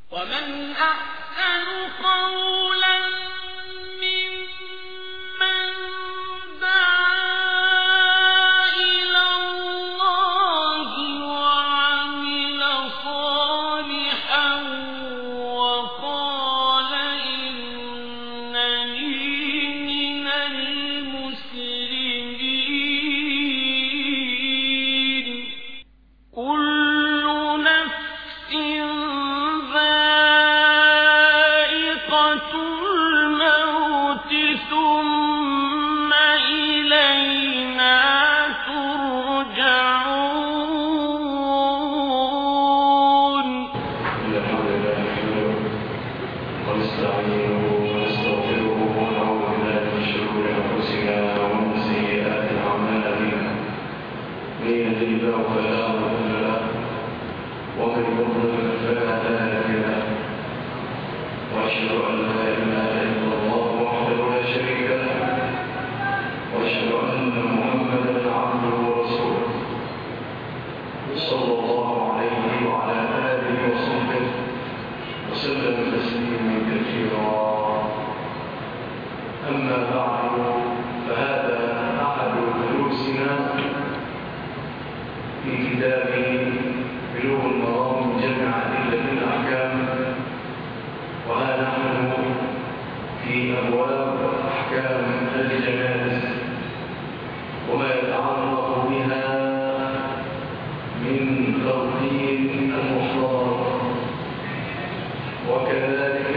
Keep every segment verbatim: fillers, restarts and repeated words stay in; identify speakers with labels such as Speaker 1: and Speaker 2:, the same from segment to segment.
Speaker 1: ومن أحسن قولا ممن دعا إلى الله وعمل صالحا وقال إنني من المسلمين كل نفس ذائقة الموت ثم إلينا ترجعون.
Speaker 2: الحمد لله نحمده ونستعينه ونستغفره ونعوذ بالله من شرور أنفسنا ومن سيئات أعمالنا من يهده الله فلا مضل له ومن يضلل فلا هادي له وأشهد أن لا إله إلا الله وحده لا شريك له وأشهد أن محمدا عبده ورسوله صلى الله عليه وعلى آله وصحبه وسلم تسليما كثيرا. أما بعد فهذا أحد دروسنا في كتاب بلوغ المرام من جمع أدلة الأحكام، وها نحن في أبواب أحكام الجنائز وما يتعلق بها من ترتيب المحرمات، وكذلك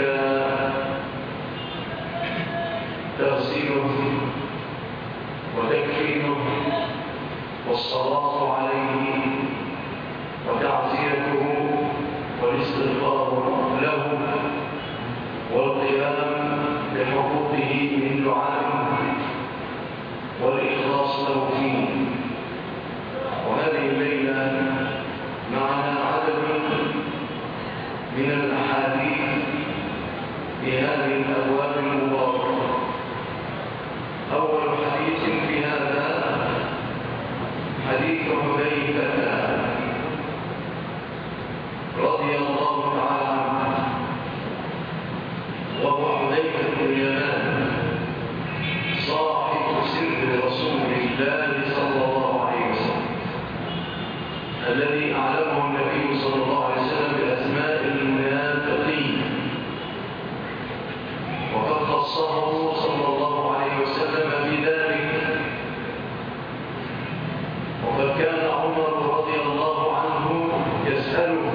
Speaker 2: تغسيله وتكفينه والصلاة عليه وتعزيته والاستغفار له والقيام بحقوقه من دعاء والإخلاص له فيه. وهذه الليلة معنا عدد من الأحاديث في هذه الأبواب المباركة. أول حديث في هذا حديث حذيفة رضي الله تعالى عنه، وهو حذيفة بن اليمان صاحب سر رسول الله صلى الله عليه وسلم الذي أعلمه النبي صلى الله عليه وسلم بأسماء المنافقين، وقد خصه صلى الله عليه وسلم بذلك. وقد كان عمر رضي الله عنه يسأله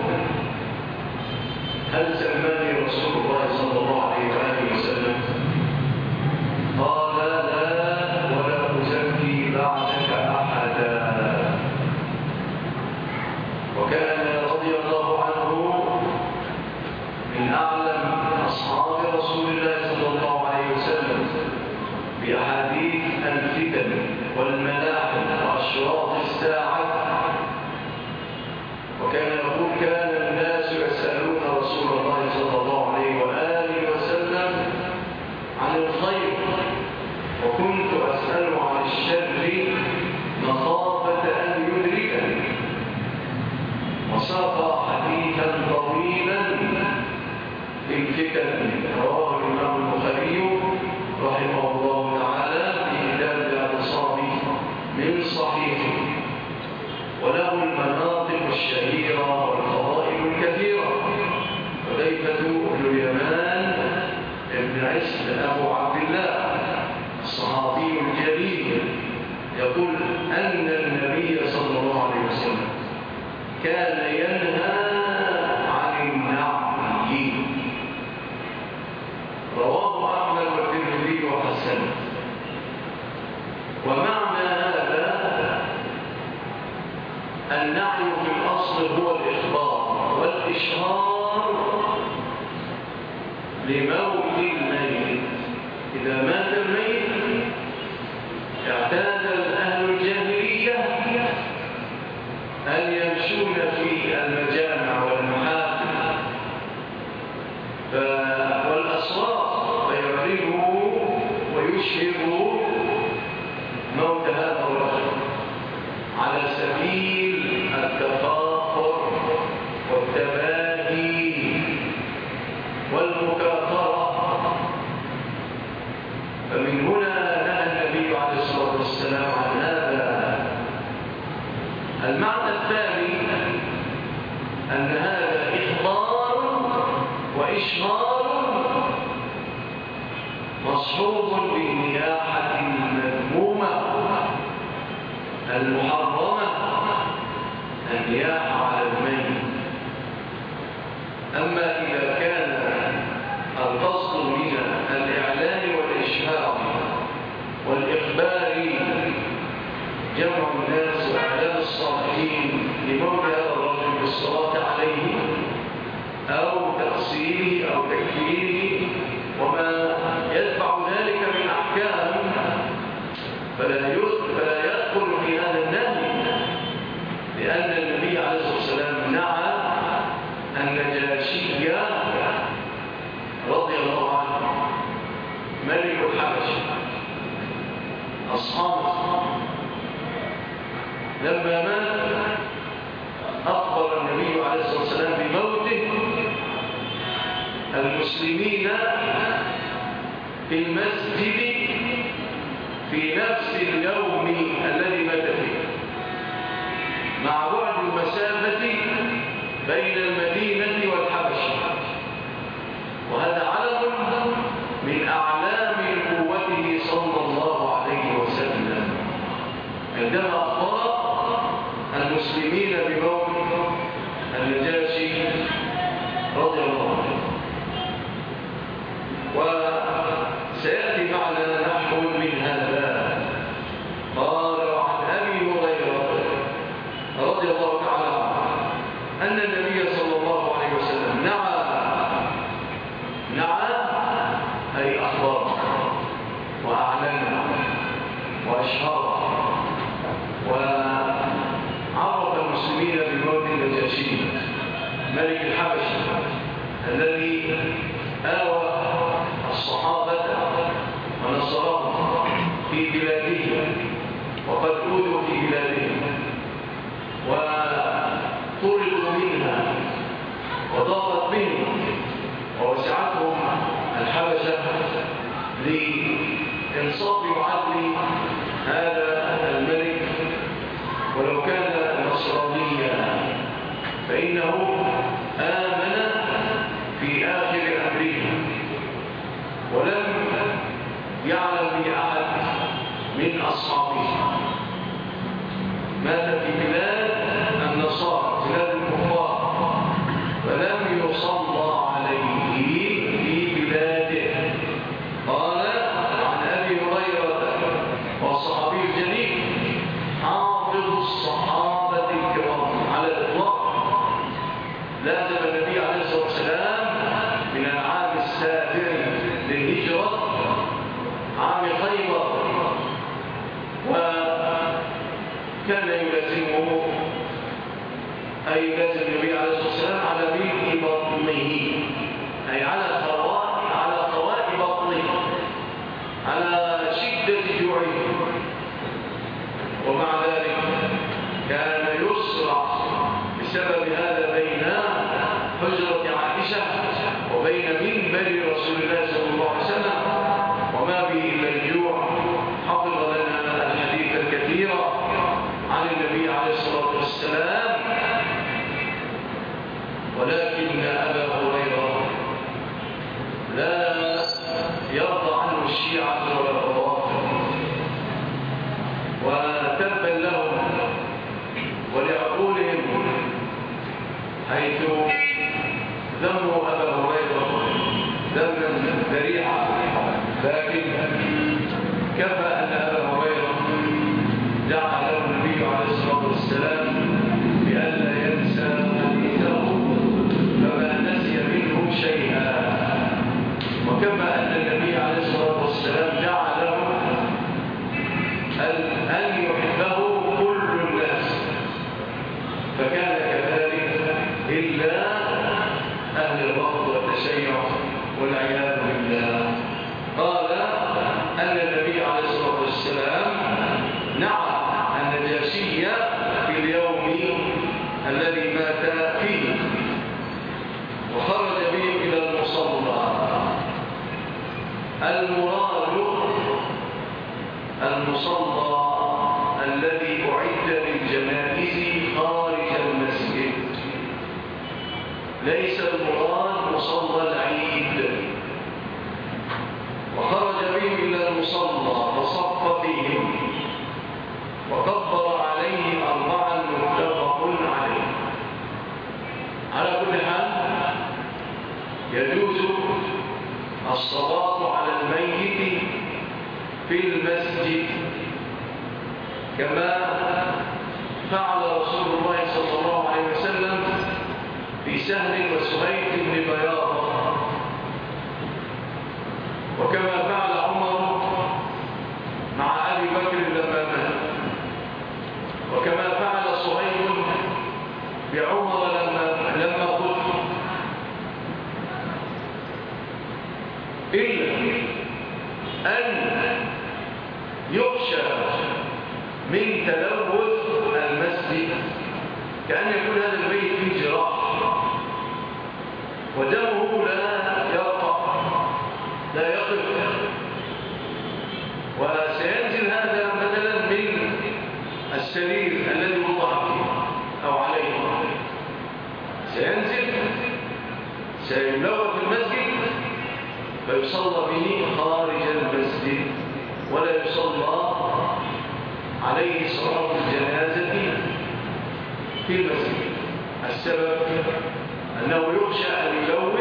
Speaker 2: هل سماني رسول الله صلى الله عليه وآله وسلم؟ قال لا ولا أزكي بعدك أحدا. وكان رضي الله عنه من أعلم أصحاب رسول الله صلى الله عليه وسلم بأحاديث الفتن والملاحم وأشراط الساعة. وكان يقول كان الناس يسألون رسول الله صلى الله عليه وآله وسلم عن الخير وكنت أسأل عن الشر مخافة أن يدركني. وساق حديثا طويلا في الفتن رواه الإمام البخاري رحمه الله تعالى في كتاب الاعتصام من صحيحه، وله المناطق الشهيرة والفضائل الكثيرة. حذيفة بن اليمان ابن عسل أبو عبد الله الصحابي الجليل يقول أن النبي صلى الله عليه وسلم كان ينهى عن النعي. رواه أحمد والترمذي وحسنه. ومعنى هذا النعي في الأصل هو الإخبار والإشهار لموت الميت. إذا مات الميت اعتاد أهل الجاهلية أن يمشون في المجامع والمحافل والأسواق فيعرفوا ويشهروا موت هذا الرجل على سبيل التفاخر والتباهي أن هذا إخبار وإشمار مصحوب بالنياحة المذمومة المحرمة، النياحة على الميت. أما إذا كان القصد من الإعلان والإشهار والإخبار جمع الناس وإعلام الصالحين لموت هذا الرجل بالصلاة عليه أو تقصيره أو تكفيره وما يدفع ذلك من أحكام، فلا يدخل في هذا النهي، لأن النبي عليه الصلاة والسلام نعى النجاشي رضي الله عنه ملك الحبشة أصحابه لما مات أخبر النبي عليه الصلاة والسلام بموته المسلمين في المسجد في نفس اليوم الذي مات فيه، مع بعد المسافة بين المدينة والحبشة، وهذا علم من أعلام قوته صلى الله عليه وسلم عندما أخبر المسلمين بموت النجاشي رضي الله عنه. وسيأتي معنا نحو من هذا. قال وعن أبي هريرة رضي الله تعالى عنه أن النبي صلى الله عليه وسلم نعى نعى أي أخبر وأعلن وأشهر وعرف المسلمين بموت النجاشي ملك الحبشة الذي آوى الصحابة ونصرهم في بلاده وقد أوذوا في بلادهم وطردوا منها وضاقت بهم ووسعتهم الحبشة لإنصاف وعدل هذا الملك، ولو كان نصرانيا فإنه آمن في آخر أمره ولم يعلم بأحد من أصحابه. مات في بلاد النصارى بلاد الكفار فلم يصلى عليه في بلاده. قال عن أبي هريرة والصحابي الجليل حافظ الصحابة الكرام على الإطلاق، لازم النبي عليه الصلاة والسلام من العام السابع للهجرة عام خيبر، وكان يلازمه أي يلازم النبي عليه الصلاة والسلام على ملء بطنه، أي على خواء على خواء بطنه، على شدة جوعه. ومع ذلك كان يسرع بسبب هذا بين حجرة عائشة وبين منبر رسول الله صلى الله عليه وسلم، وما به إلا الجوع. حفظ لنا الحديث الكثير عن النبي عليه الصلاة والسلام، ولكن أبا هريرة لا يرضى عنه الشيعة ولا الروافض، وتبا لهم ولعقولهم حيث ذموا أبا هريرة ذما ذريعا. لكن كفى أن أبا هريرة دعا له النبي عليه الصلاة والسلام بألا ينسى حديثه فما نسي منه شيئا، وكفى أن النبي عليه الصلاة والسلام دعا له أن يحبه كل الناس، فكان كذلك إلا أهل الرفض والتشيع والعياذ بالله. قال أن النبي عليه الصلاة والسلام نعى النجاشي في اليوم الذي مات فيه وخرج به إلى المصلى. المراد المصلى الذي أعد للجنائز خارج المسجد، ليس المراد مصلى العيد. وخرج بهم إلى المصلى فصف بهم وكبر عليه أربعا متفق عليه. على كل حال يجوز الصلاة على الميت في المسجد كما فعل رسول الله صلى الله عليه وسلم في سهل وسهيل بن بياضة، وكما فعل عمر مع أبي بكر لما مات، وكما فعل صهيب بعمر لما لما قتل، إلا أن يخشى من تلوث المسجد، كأن يكون هذا البيت فيه جراح ودمه لا يرقى لا يقف، وسينزل هذا مثلا من السرير الذي وضع فيه أو عليه، سينزل سيلوث المسجد فيصلى به خارج المسجد ولا يصلى عليه صلاة الجنازة في المسجد. السبب أنه يخشى أن يلوث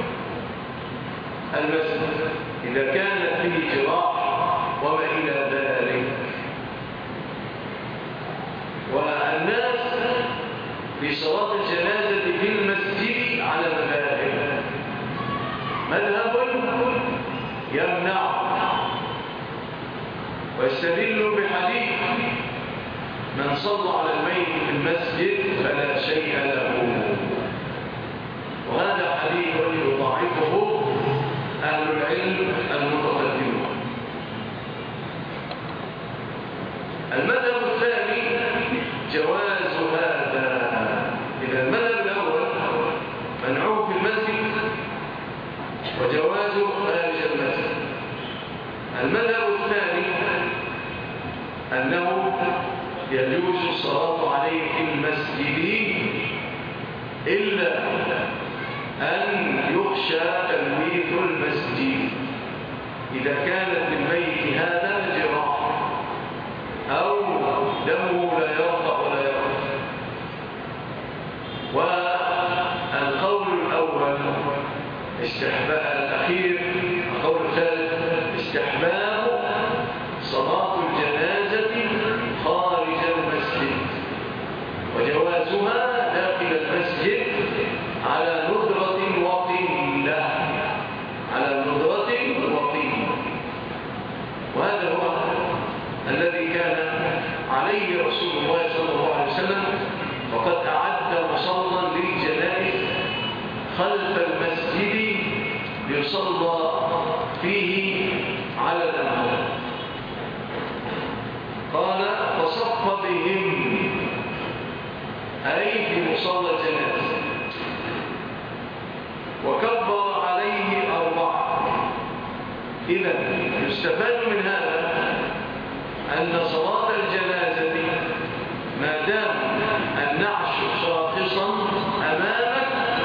Speaker 2: المسجد إذا كانت فيه جراح وما إلى ذلك. والناس في صلاة الجنازة في المسجد على مذاهب. مذهب يمنع ويستدل بحديث من صلى على الميت في المسجد فلا شيء له، وهذا حديث يضاعفه أهل العلم المتقدمون. المذهب الثاني جواز هذا. إذا المذهب الأول منعوه في المسجد وجوازه خارج المسجد. المذهب الثاني أنه يجوز الصلاة عليه في المسجد إلا أن يخشى تلويث المسجد إذا كانت للميت هذا جراح أو دمه لا يرقى ولا يرقى. والقول الأول استحباب الأخير، القول الثالث استحباب صلاة الجنازة خارج المسجد وجوازها داخل المسجد على ندرة وقلة، على ندرة وقلة. وهذا هو الذي كان عليه رسول الله صلى الله عليه وسلم، وقد أعد مصلى للجنائز خلف المسجد ليصلى فيه على الأموات. قال فصف بهم أي في مصلى الجنائز وكبر عليه أربعة. إذا يستفاد من هذا أن صلاة الجنازة ما دام النعش شاخصا أمامك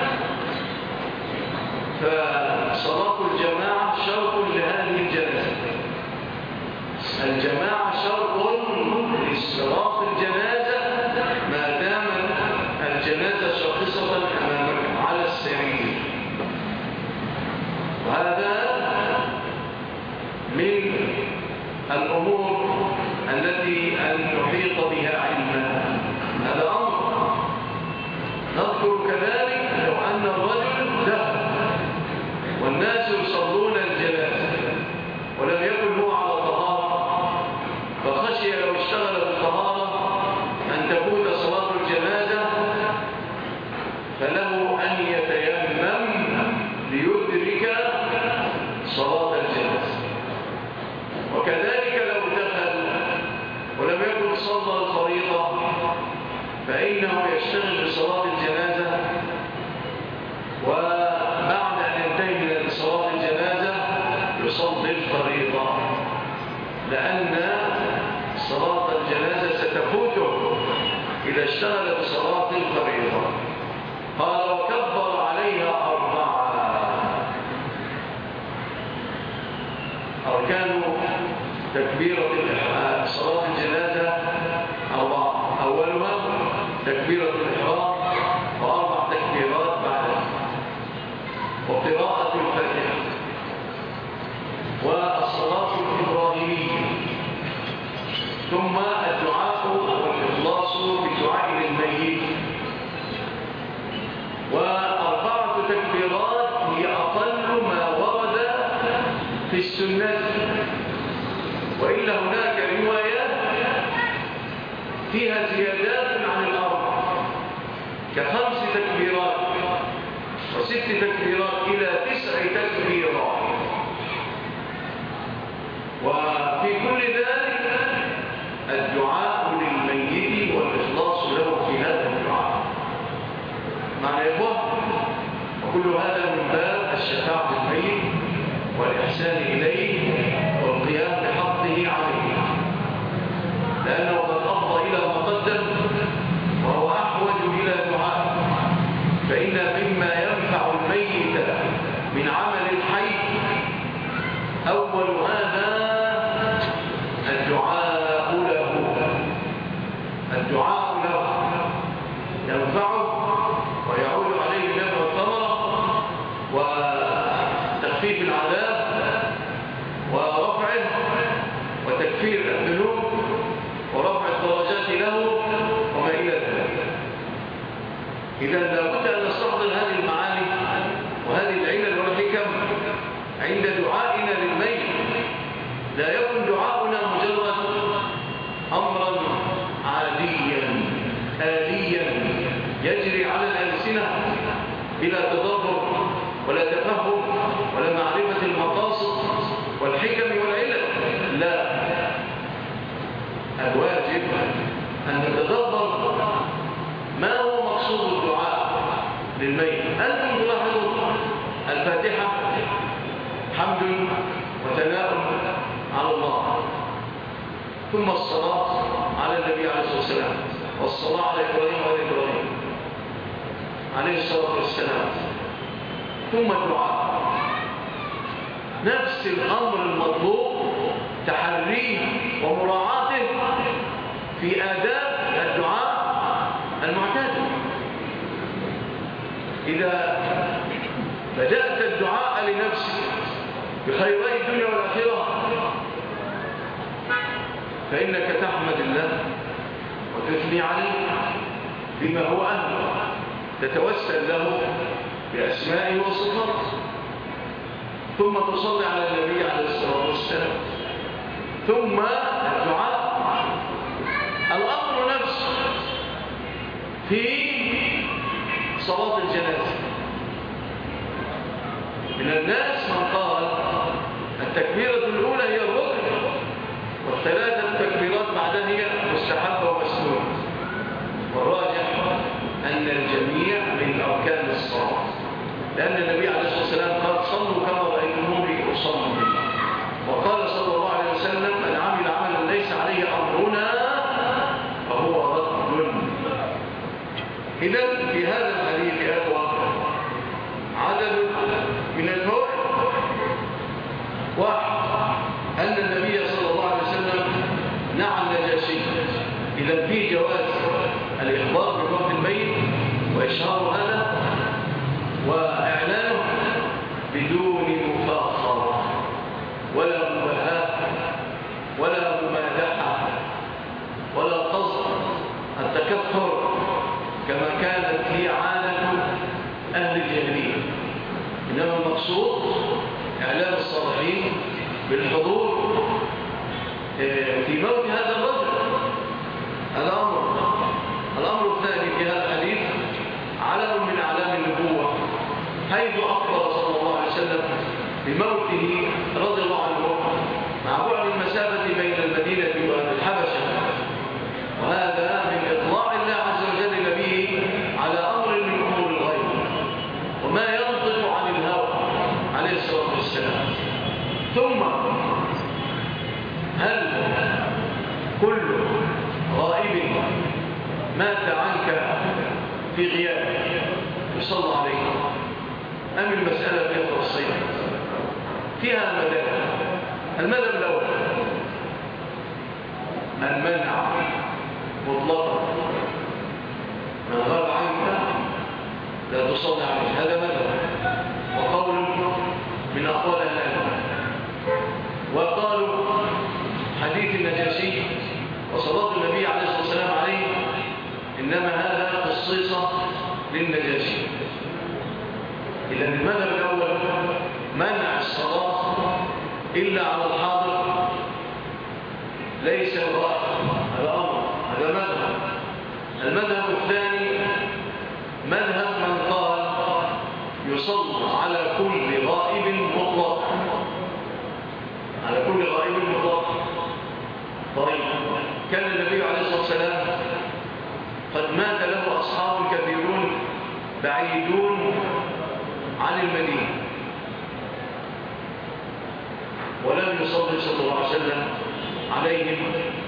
Speaker 2: فصلاة الجماعة شرط لهذه الجنازة. الجماعة شرط لصلاة الجنازة ما دام الجنازة شاخصة أمامك على السرير. وهذا من الأمور التي أن نحيط بها علما. هذا أمر نذكر كذلك لو أن الرجل ذهب والناس يصلون الجنازة ولم يكن هو على طهارة، فخشي لو اشتغل بالطهارة أن تفوت صلاة الجنازة، فله أن يتيمم ليدرك صلاة الجنازة. وكذلك لو دخل ولم يكن صلى الفريضة فإنه يشتغل بصلاة الجنازة، وبعد أن ينتهي من صلاة الجنازة يصلي الفريضة، لأن صلاة الجنازة ستفوته إذا اشتغل بصلاة الفريضة. قال وكبر تكبيرة الإحرام. صلاة الجنازة أربعة، أولها تكبيرة الإحرام وأربع تكبيرات بعدها، وقراءة الفاتحة، والصلاة الإبراهيمية، ثم الدعاء والإخلاص بالدعاء للميت. وأربعة تكبيرات هي أقل ما ورد في السنة، وإلا هناك روايات فيها زيادات عن الأربع كخمس تكبيرات وست تكبيرات إلى تسع تكبيرات. وفي كل ذلك الدعاء للميت والإخلاص له في هذا الدعاء معنى إخوة. وكل هذا من باب الشفاعة للميت والإحسان إليه والقيام بحقه عليه، لأنه قد أفضى إلى ما قدم وهو أحوج إلى دعاء. فإن مما ينفع الميت من عمل الحي أول هذا الدعاء له، الدعاء له ينفعه ويعود عليه نفع الثمرة وتخفيف العذاب ورفعه وتكفير الذنوب ورفع الدرجات له وما إلى ذلك. إذا لابد أن نستحضر هذه المعاني وهذه العلل والحكم عند دعائنا للميت. لا يكن دعاؤنا مجرد أمرا عاديا آليا يجري على الألسنة بلا تدبر ولا تفهم ولا معرفة المقاصد والحكم والعلل. لا، الواجب أن نتدبر ما هو مقصود الدعاء للميت. أنتم تلاحظون الفاتحة حمد وثناء على الله، ثم الصلاة على النبي عليه الصلاة والسلام، والصلاة على إبراهيم وعلى إبراهيم عليه الصلاة والسلام، ثم الدعاء. نفس الأمر المطلوب تحريه ومراعاته في آداب الدعاء المعتاد. إذا بدأت الدعاء لنفسك بخيري الدنيا والآخرة فإنك تحمد الله وتثني عليه بما هو أهله، تتوسل له بأسمائه وصفاته، ثم تصلي على النبي عليه الصلاة والسلام، ثم الدعاء. الأمر نفسه في صلاة الجنازة. من الناس من قال التكبيرة الأولى هي الركن والثلاثة تكبيرات بعدها هي مستحبة ومسنونة، والراجح أن الجميع من أركان الصلاة، لأن النبي عليه الصلاة والسلام قال صلوا كما رأيتموني أصلي، وقال صلى الله عليه وسلم من عمل عملا ليس عليه أمرنا فهو رد. إذن في هذا الحديث يا أخوة عدد من الفوائد. واحد، أن النبي صلى الله عليه وسلم نعى النجاشي، إذا في جواز الإخبار بموت الميت وإشهار هذا وإعلانه بدون مفاخرة ولا مباهاة ولا ممادحة ولا قصد التكثر كما كانت هي عادة أهل الجاهلية، إنما المقصود إعلام الصالحين بالحضور في موت هذا الرجل. الأمر الأمر الثاني في هذا الحديث علم من أعلام النبوة، حيث أخبر صلى الله عليه وسلم بموته رضي الله عنه مع بعد المسافة بين المدينة والحبشة، وهذا من إطلاع الله عز وجل نبيه على أمر من أمور الغيب وما ينطق عن الهوى عليه الصلاة والسلام. ثم هل كل غائب مات عنك في غيابك يصلى عليه أم المسألة فيها تفصيل؟ فيها مذاهب. المذهب الأول المنع مطلقا، من غاب عنك لا تصلي عليه، هذا مذهب وقول من أقوال العلم. وقالوا حديث النجاشي وصلاة النبي عليه الصلاة والسلام عليه إنما هذا خصيصة للنجاشي. إذن المذهب الأول منع الصلاة إلا على الحاضر ليس الغائب، هذا أمر، هذا مذهب. المذهب الثاني مذهب من قال يصلى على كل غائب مطلق، على كل غائب مطلق. طيب كان النبي عليه الصلاة والسلام قد مات له أصحاب كثيرون بعيدون عن المدينة ولم يصلي صلى الله عليه وسلم عليهم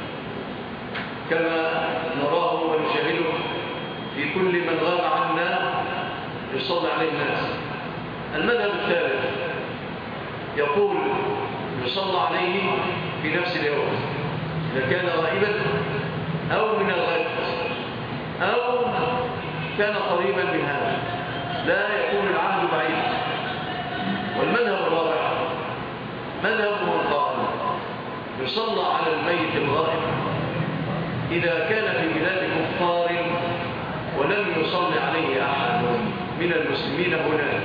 Speaker 2: كما نراه ونشاهده في كل من غاب عنا يصلي عليه الناس. المذهب الثالث يقول يصلى عليه في نفس اليوم إذا كان غائبا أو من الغد أو كان قريبا من هذا، لا يكون العهد بعيد. والمذهب الرابع مذهب من قال يصلى على الميت الغائب إذا كان في بلاد كفار ولم يصلي عليه أحد من المسلمين هناك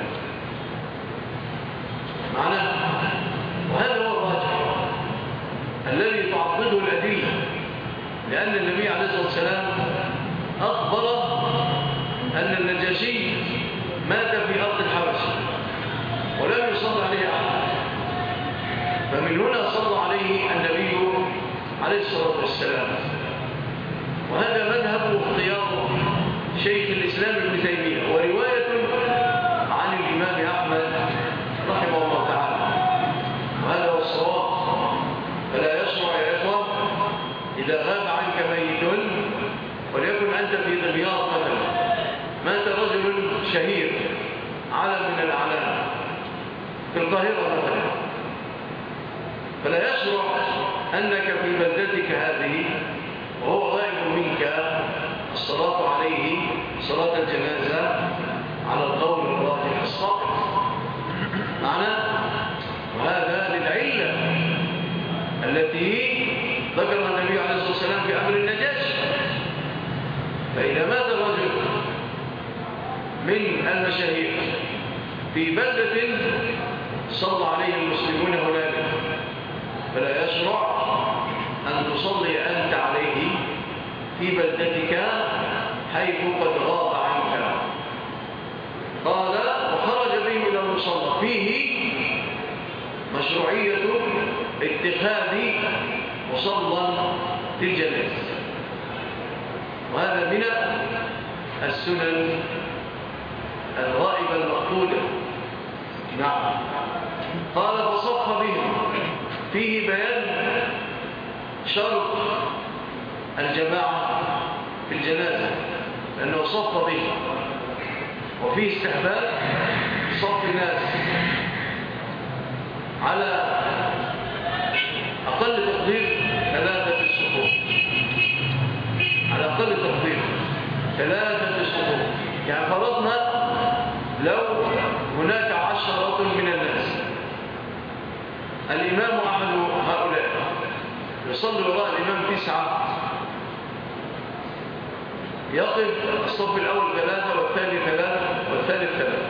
Speaker 2: معناه. وهذا هو الراجح الذي تعضده الأدلة، لأن النبي عليه الصلاة والسلام أخبر أن النجاشي مات في أرض الحبشة ولم يصلي عليه أحد، فمن هنا صلى عليه النبي عليه الصلاة والسلام. وهذا مذهب واختيار شيخ الإسلام ابن تيمية ورواية عن الإمام أحمد رحمه الله تعالى، وهذا هو الصواب. فلا يشرع يا إخوة إذا غاب عنك ميت وليكن أنت في دمياط مثلا، مات رجل شهير علم من الأعلام في القاهرة مثلا، فلا يشرع أنك في بلدتك هذه وهو غائب منك الصلاة عليه صلاة الجنازة على القول الراجح الصائب معنى. وهذا للعلة التي ذكرها النبي عليه الصلاة والسلام في أمر النجاشي. فإذا مات الرجل من المشاهير في بلدة صلى عليه المسلمون هناك، فلا يشرع أن تصلي أنت عليه في بلدتك حيث قد غاب عنك. قال وخرج به إلى المصلى فيه مشروعية اتخاذ مصلى للجنازة، وهذا من السنن الغائبة المفقودة. نعم. قال فصف بهم فيه بيان شرط الجماعة في الجنازة لأنه صف به، وفيه استحباب صف الناس على أقل تقدير ثلاثة الصفوف، على أقل تقدير ثلاثة الصفوف. يعني فرضنا لو هناك عشرة من الناس، الإمام أحد هؤلاء يصلي وراء الإمام تسعة، يقف الصف الأول ثلاثة والثاني ثلاثة والثالث ثلاثة،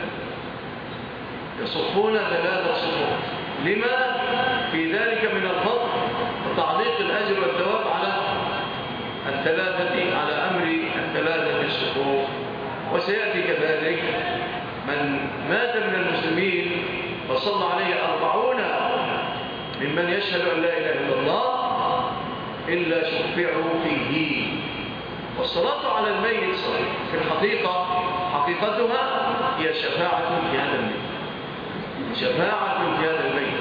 Speaker 2: يصفون ثلاثة صفوف. لما في ذلك من الفضل وتعليق الأجر والثواب على الثلاثة، على أمر الثلاثة الصفوف. وسيأتي كذلك من مات من المسلمين وصلى عليه أربعون ممن يشهد أن لا إله إلا الله إلا شفعوا فيه. والصلاة على الميت في الحقيقة حقيقتها هي شفاعة في هذا الميت، شفاعة في هذا الميت.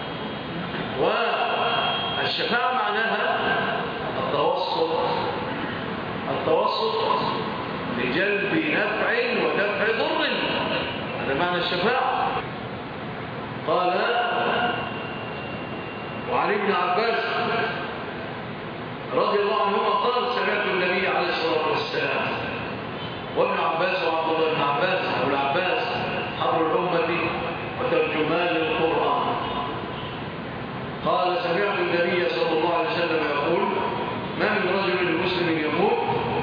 Speaker 2: والشفاعة معناها التوسط، التوسط لجلب نفع ودفع ضر، هذا معنى الشفاعة. قال وعن ابن عباس رضي الله عنهما قال سمعت النبي عليه الصلاة والسلام وابن عباس وعبد الله بن عباس أو العباس حبر الأمة وترجمان للقرآن قال سمعت النبي صلى الله عليه وسلم يقول ما من رجل مسلم يموت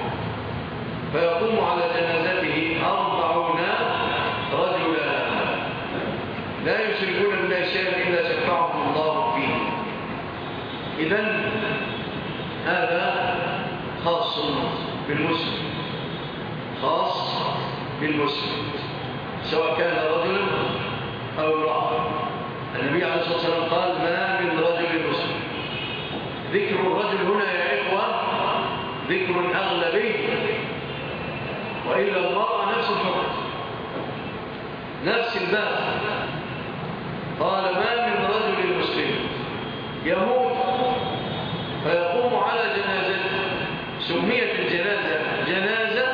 Speaker 2: فيقوم على جنازته أربعون رجلا لا يشركون بالله شيئا إلا شفعهم الله فيه. إذن هذا خاص بالمسلم خاص بالمسلم سواء كان رجل أو امرأة. النبي عليه الصلاة والسلام قال ما من رجل مسلم. ذكر الرجل هنا يا إخوة ذكر أغلبي وإلا المرأة نفس الحكم نفس الباب. قال ما من رجل مسلم يموت فيقوم على جنازته. سميت الجنازة جنازة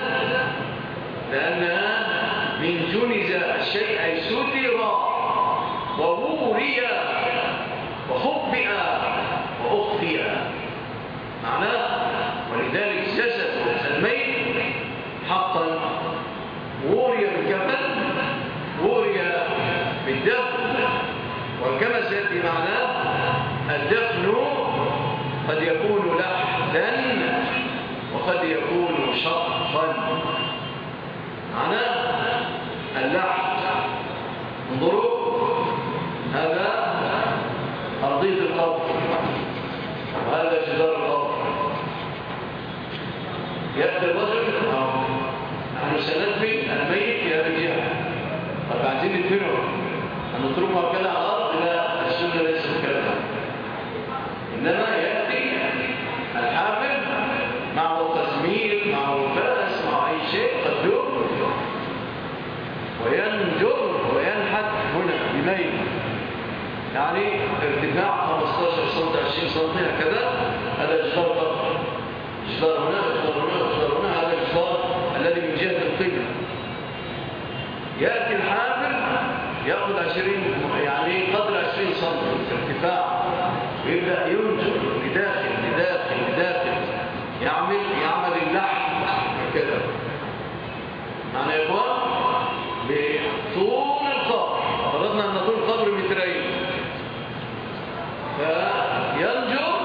Speaker 2: لأنها من جنز الشيء أي ستر ووري وخبئ وأخفئ معناه. ولذلك جسد الميت حقا وري بالكفن وري بالدفن. وكما سيأتي معناه الدفن قد يكون لحدا وقد يكون شقا. معناه اللحد انظروا هذا أرضية القبر وهذا جدار القبر. يأتي الرجل نحن سندفن الميت في هذه الجهة. طب عايزين ندفنه هنتركه كده على الأرض؟ لا السنة ليست كذا. إنما يأتي الحافل معه تزميل معه فأس معه أي شيء قد يؤمر وينجر وينحت هنا بميل يعني ارتفاع خمسة عشر سنتي عشرين سنتي هكذا. هذا جدار قبر جدار هنا جدار هنا جدار هنا. هذا الجدار الذي من جهة القبلة. يأتي الحافل يأخذ عشرين يعني قدر عشرين سنتي ارتفاع ويبدأ ينجر لداخل لداخل لداخل يعمل يعمل اللحم كده. معنى يا إخوان بطول القبر فرضنا أن طول القبر مترين فينجر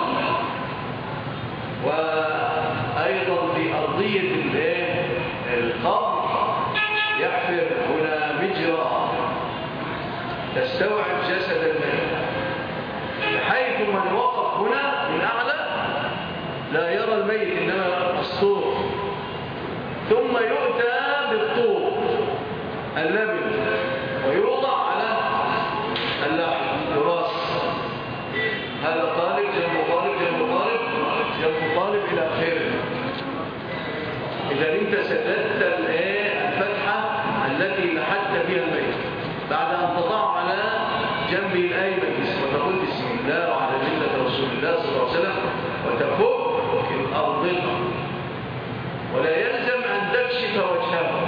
Speaker 2: وأيضا في أرضية القبر يحفر هنا مجرى تستوعب جسد الميت بحيث من وقف هنا من أعلى لا يرى الميت إنما يرى السطور. ثم يؤتى بالطوب اللبن ويوضع على اللحم يراس. هذا طالب جنب طالب جنب طالب جنب طالب إلى آخره. إذا أنت سددت الفتحة التي لحدت فيها الميت بعد أن تضع على جنبه الأيمن وتقول بسم الله وعلى ملة رسول الله صلى الله عليه وسلم وتفك الأرض ولا يلزم أن تكشف وجهه.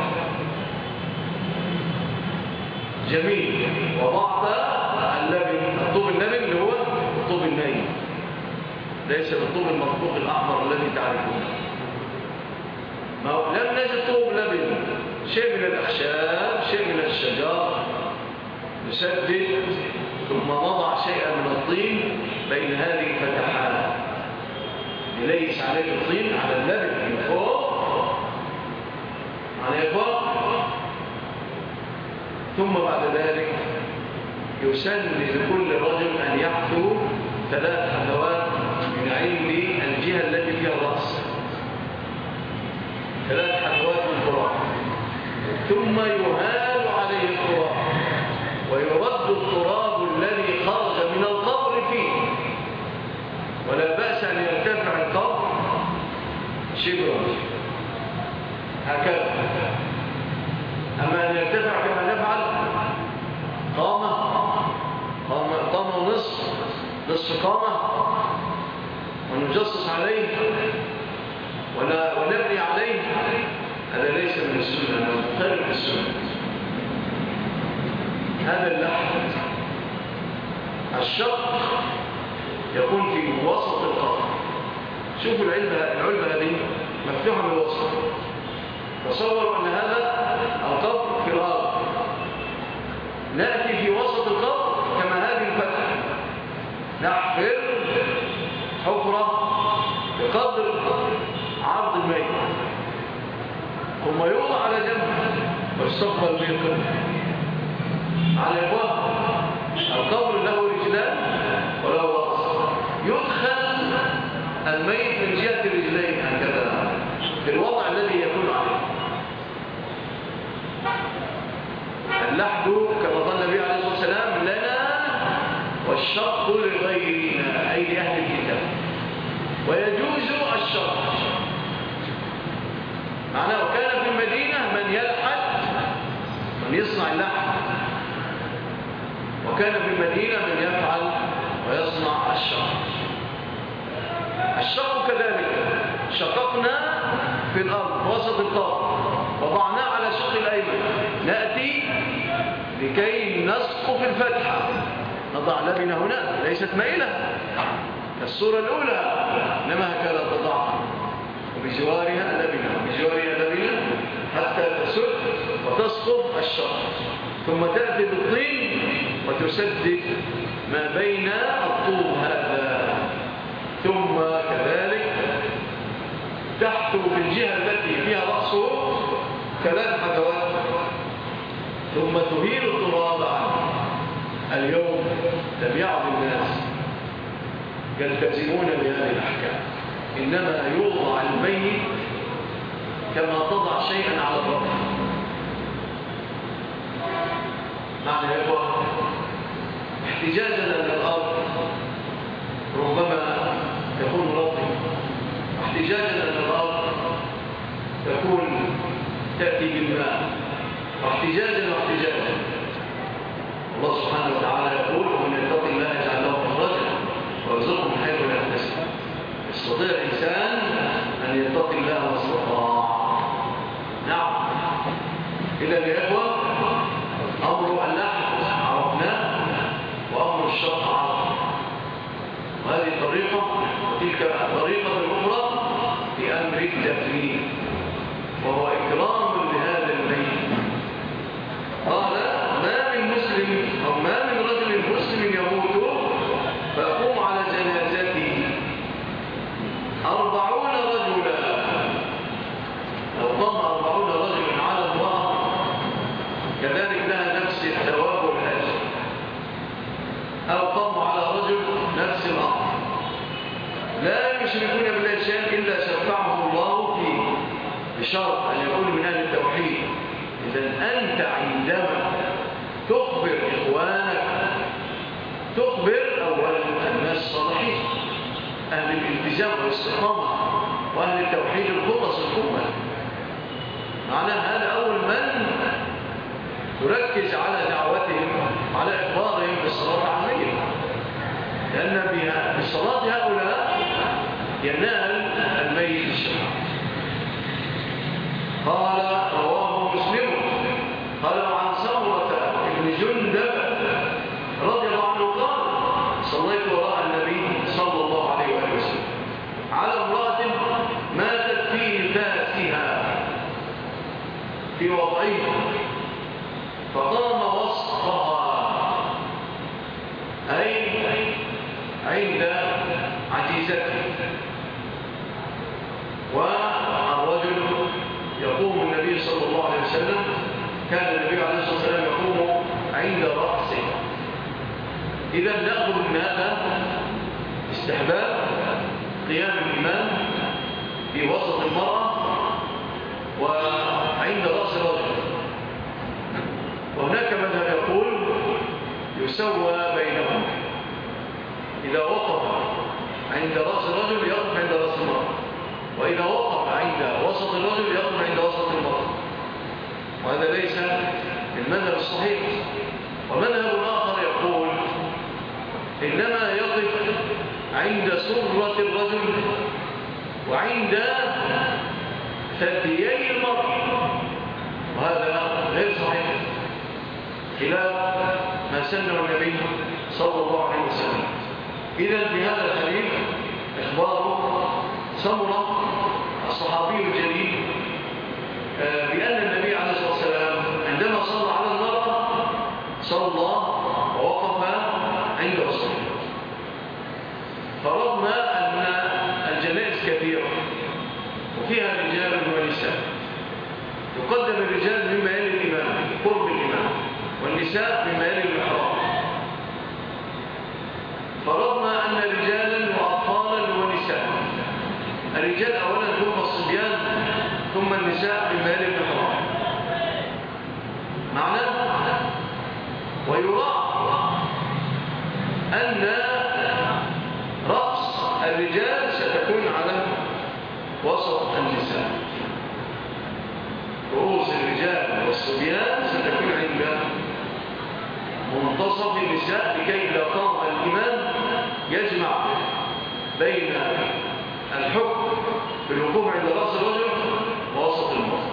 Speaker 2: جميل. وضعت اللبن الطوب اللبن اللي هو الطوب النايم ليس بالطوب المطبوخ الأحمر الذي تعرفونه. ما لم نجد طوب لبن شيء من الأخشاب شيء من الشجر نسدد ثم نضع شيئا من الطين بين هذه الفتحات ليس عليه الطين على اللبن من فوق على فوق. ثم بعد ذلك يسن لكل رجل أن يحثو ثلاث حثوات من عند الجهة التي فيها الرأس ثلاث حثوات من التراب ثم يهال عليه التراب ويرد التراب الذي خرج من القبر فيه. ولا بأس أن يرتفع القبر شبرا هكذا. أما أن يرتفع كما نفعل قامة قامة قامة ونصف نصف قامة ونجصص عليه ولا ونبني عليه هذا ليس من السنة هذا مخالف السنة. هذا اللحم الشق يكون في وسط القبر
Speaker 3: شوفوا العلبة العلبة هذه مفتوحة من الوسط، تصوروا أن هذا القبر في الأرض، نأتي في وسط القبر كما هذه الفتحة، نحفر حفرة بقدر عرض الميت، ثم يوضع على جنب ويستقبل به القبر على الوجه. القبر له رجلان وله رأس، يدخل الميت من جهة الرجلين هكذا في الوضع الذي يكون عليه. اللحد كما قال النبي عليه الصلاة والسلام لنا والشق لغيرنا، أي لأهل الكتاب، ويجوز الشق. معناه وكان في المدينة من يلحد، من يصنع اللحد، وكان في المدينة من يفعل ويصنع الشق. الشق كذلك شققنا في الأرض وسط القبر، وضعناه على الشق الأيمن، نأتي لكي نسقف الفتحة، نضع لبنة هنا ليست مائلة كالصورة الأولى، إنما هكذا تضعها وبجوارها لبنة بجوارها لبنة حتى تسد وتسقف الشق، ثم تأتي بالطين وتسدد ما بين الطوب هذا، ثم كذلك تحت في الجهة التي فيها رأسه ثلاث حدوات، ثم تهيل التراب عنه. اليوم لم يعد الناس يلتزمون بهذه الأحكام، إنما يوضع الميت كما تضع شيئا على الرأس. معنى يا إخوة احتجاجنا للأرض ربما يكون رطب، واحتجاجنا للأرض تكون تأتي بالماء، واحتجاجا واحتجاجا. الله سبحانه وتعالى يقول ومن يتق الله يجعل له مخرجا ويرزقه من حيث لا يحتسب. يستطيع الإنسان أن يتق الله ما استطاع. نعم. إذا يا إخوة أمر اللحد عرفناه وأمر الشق عرفناه، وهذه الطريقة وتلك الطريقة الأخرى في أمر التفريق وهو إكرام لهذا الميت. قال ما من مسلم أو ما من رجل مسلم يموت فأقوم على جنازته أربعون رجلا، لو قام أربعون رجلا على الله كذلك لها نفس الثواب والأجر، أو قاموا على رجل نفس الأمر، لا يشركون بالله شيئا إلا شفعهم الله فيه بشرط أن يكون من أهل التوحيد. إذن أنت عندما تخبر إخوانك تخبر أولا الناس الصالحين أهل الالتزام والاستقامة وأهل التوحيد الخلص الكمل. معنى هذا أول من تركز على دعوتهم على إخبارهم بالصلاة على الميت، لأن بها بالصلاة هؤلاء ينال الميت الشفاعة. قال رواه مسلم قال عن سمرة بن جندب رضي الله عنه قال صليت وراء النبي صلى الله عليه وسلم على امرأة ماتت في نفاسها في وضعها، فقام وسطها أي عند عجيزته، والرجل يقوم النبي صلى الله عليه وسلم، كان النبي عليه الصلاة والسلام يقوم عند رأسه. إذا نأخذ من هذا استحباب قيام الإمام في وسط المرأة وعند رأس الرجل، وهناك مذهب يقول يسوى بينهم، إذا وقف عند رأس الرجل يقف عند رأس المرأة، وإذا وقف عند وسط الرجل يقف عند وسط المرأة، وهذا ليس المذهب الصحيح. ومذهب آخر يقول إنما يقف عند سرة الرجل وعند ثديي المرأة، وهذا غير صحيح خلاف ما سنه النبي صلى الله عليه وسلم. إذن في هذا الحديث إخبار سمرة الصحابي الجليل بأن النبي عليه الصلاة والسلام عندما صلى على المرأة صلى ووقف عند رسوله. فرضنا أن الجنائز كثيرة وفيها رجال ونساء، يقدم الرجال مما يلي الإمام قرب الإمام، والنساء مما يلي المحراب. فرضنا أن رجالا وأطفالا ونساء، الرجال أولا ثم الصبيان ثم النساء مما يلي المحراب. معناه ويراعى أن رأس الرجال ستكون على وسط النساء، رؤوس الرجال والصبيان ستكون عند منتصف النساء، لكي لا طام الإمام يجمع بين الحكم بالوقوف عند رأس الرجل ووسط المرأة.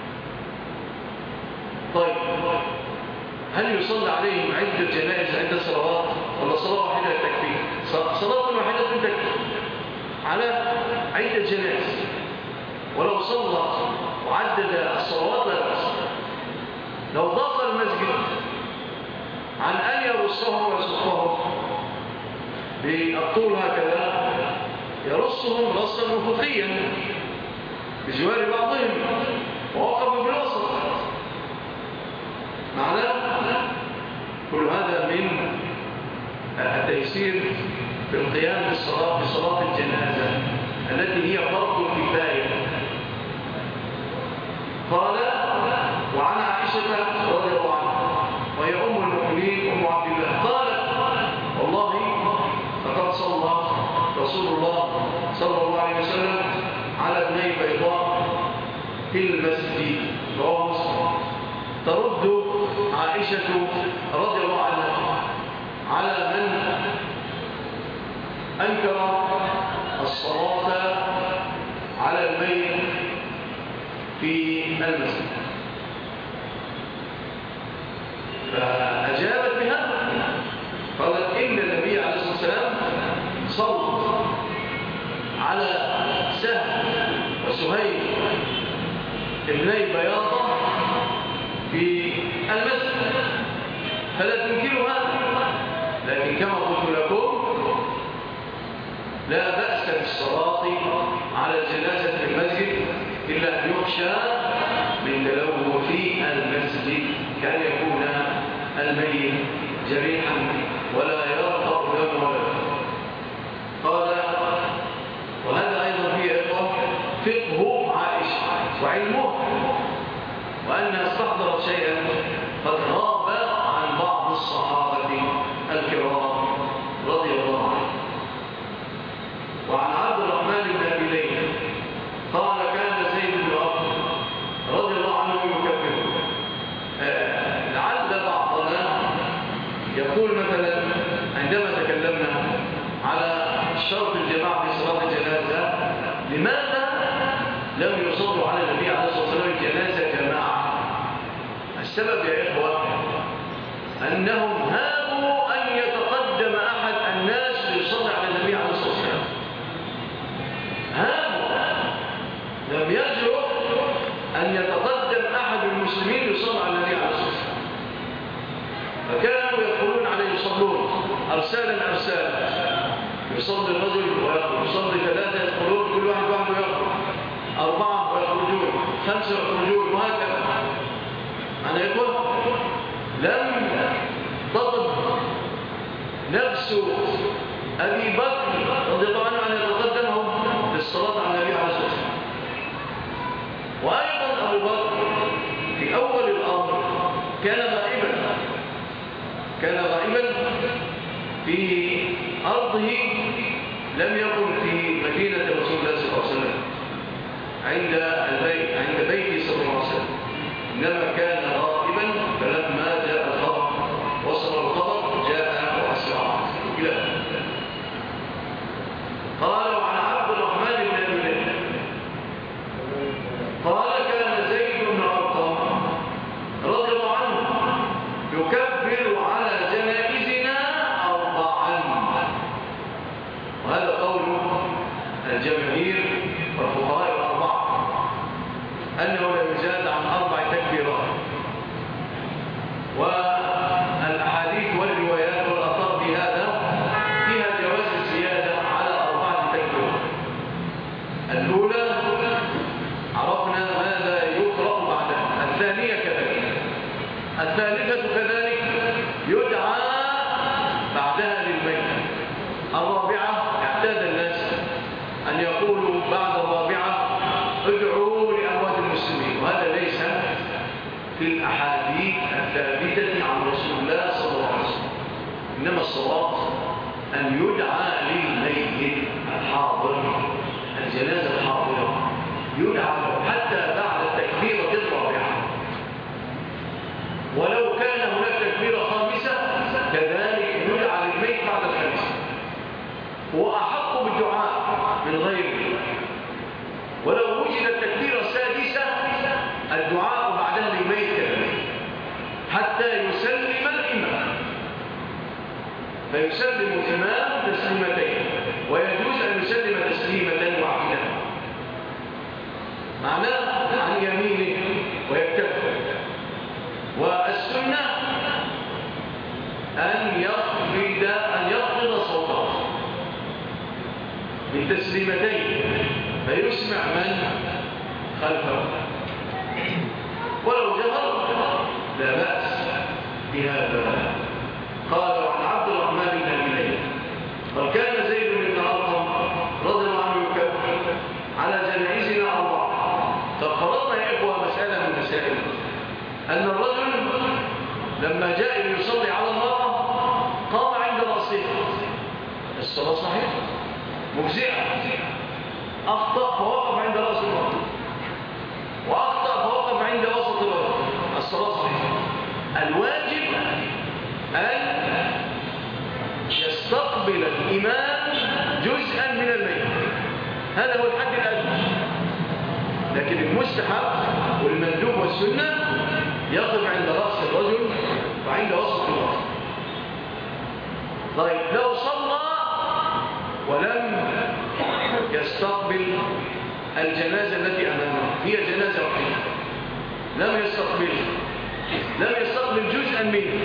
Speaker 3: طيب هل يصلى عليهم عدة جنائز عدة صلوات ولا صلاة واحدة تكفي؟ صلاة واحدة تكفي على عدة جنائز، ولو صلى وعدد الصلوات لا بأس. لو ضاق المسجد عن أن يرصهم ويصفهم بالطول هكذا، يرصهم رصا أفقيا بجوار بعضهم ووقف بالوسط. معناه كل هذا من التيسير في القيام بالصلاة بصلاة الجنازة التي هي فرض كفاية. قال وعن عائشة رضي الله عنها وهي أم المؤمنين أم عبد الله قالت والله لقد صلى رسول الله صلى الله عليه وسلم على ابني بيضاء في المسجد. رواه مسلم. ترد عائشة رضي الله عنها على من أنكر الصلاة على الميت في المسجد، فأجابت بها قالت إن النبي عليه الصلاة والسلام صلى على سهل وسهيل ابني بياضة في المسجد، فلا تنكرها. لكن كما قلت لكم لا بأس بالصلاة على الجنازة في المسجد إلا أن يخشى من تلوث المسجد، كأن يكون الميت جريحا ولا يرقى دم ولا دم. قال وهذا أيضا فيه إخوة فقه عائشة وعلمه، وأنها استحضرت شيئا قد غاب عن بعض الصحابة الكرام رضي الله عنهم. وعن عبد الرحمن بن أبي ليلى قال كان زيد بن أرقم رضي الله عنه يكبر. آه لعل بعضنا يقول مثلا عندما تكلمنا على شرط الجماعة في صلاة الجنازة لماذا لم يصلوا على النبي عليه الصلاة والسلام الجنازة جماعة؟ السبب يا إخوة أنهم هابوا أن يتقدم أحد الناس ليصلي على النبي عليه الصلاة والسلام. هابوا، لم يجرؤ أن يتقدم أحد المسلمين ليصلي على النبي عليه الصلاة والسلام، فكانوا يدخلون عليه يصلون أرسالا أرسالا، يصلي الرجل ويخرج، يصلي ثلاثة يدخلون كل واحد واحد ويخرج، أربعة ويخرجون، خمسة ويخرجون، وهكذا. أنا يقول لم تطب نفس أبي بكر رضي الله عنه أن يتقدمهم للصلاة على النبي عليه الصلاة والسلام. وأيضا أبو بكر في أول الأمر كان غائبا كان غائبا في أرضه، لم يكن في مدينة رسول الله صلى الله عليه وسلم عند البيت عند بيته صلى الله عليه وسلم، إنما كان غائبا. فلما جاء الخبر وصل الخبر جاء وأسرع إلى قال وعن عبد الرحمن بن أبي ليلى قال كان زيد بن أرقم رضي الله عنه يكبر على جنائزنا أربعا، وهذا قول الجماهير رسول الله صلى الله عليه وسلم. إنما الصلاة أن يدعى للميت الحاضر، الجنازة الحاضرة، يدعى حتى بعد التكبيرة الرابعة، ولو كان هناك تكبيرة خامسة كذلك يدعى للميت بعد الخامسة. هو أحق بالدعاء من غيره، ولو وجدت تكبيرة سادسة الدعاء بعدها للميت كذلك حتى يسلم الإمام، فيسلم الإمام تسليمتين، ويجوز أن يسلم تسليمة واحدة معناه عن يمينه ويكتفي. والسنة أن يخفض أن يخفض صوته بالتسليمتين فيسمع من خلفه، ولو جهر لا بأس بهذا. قال عن عبد الرحمن بن أبي قال كان زيد بن أرقم رضي الله عنه يكبر على جنائزنا أربعة. فقررنا يا إخوة مسألة من مسائل، أن الرجل لما جاء ليصلي على المرأة قام عند رأسها، الصلاة صحيحة مجزئة، أخطأ فوقف عند رأس المرأة، وأخطأ فوقف عند وسط الرجل، الصلاة صحيحة. الواجب أن يستقبل الإمام جزءا من الميت، هذا هو الحد الأدنى. لكن المستحب والمندوب والسنة يقف عند رأس الرجل وعند وسط الرجل. طيب لو صلى ولم يستقبل الجنازة التي أمامه، هي جنازة وحيدة، لم يستقبل لم يستقبل جزءا منه،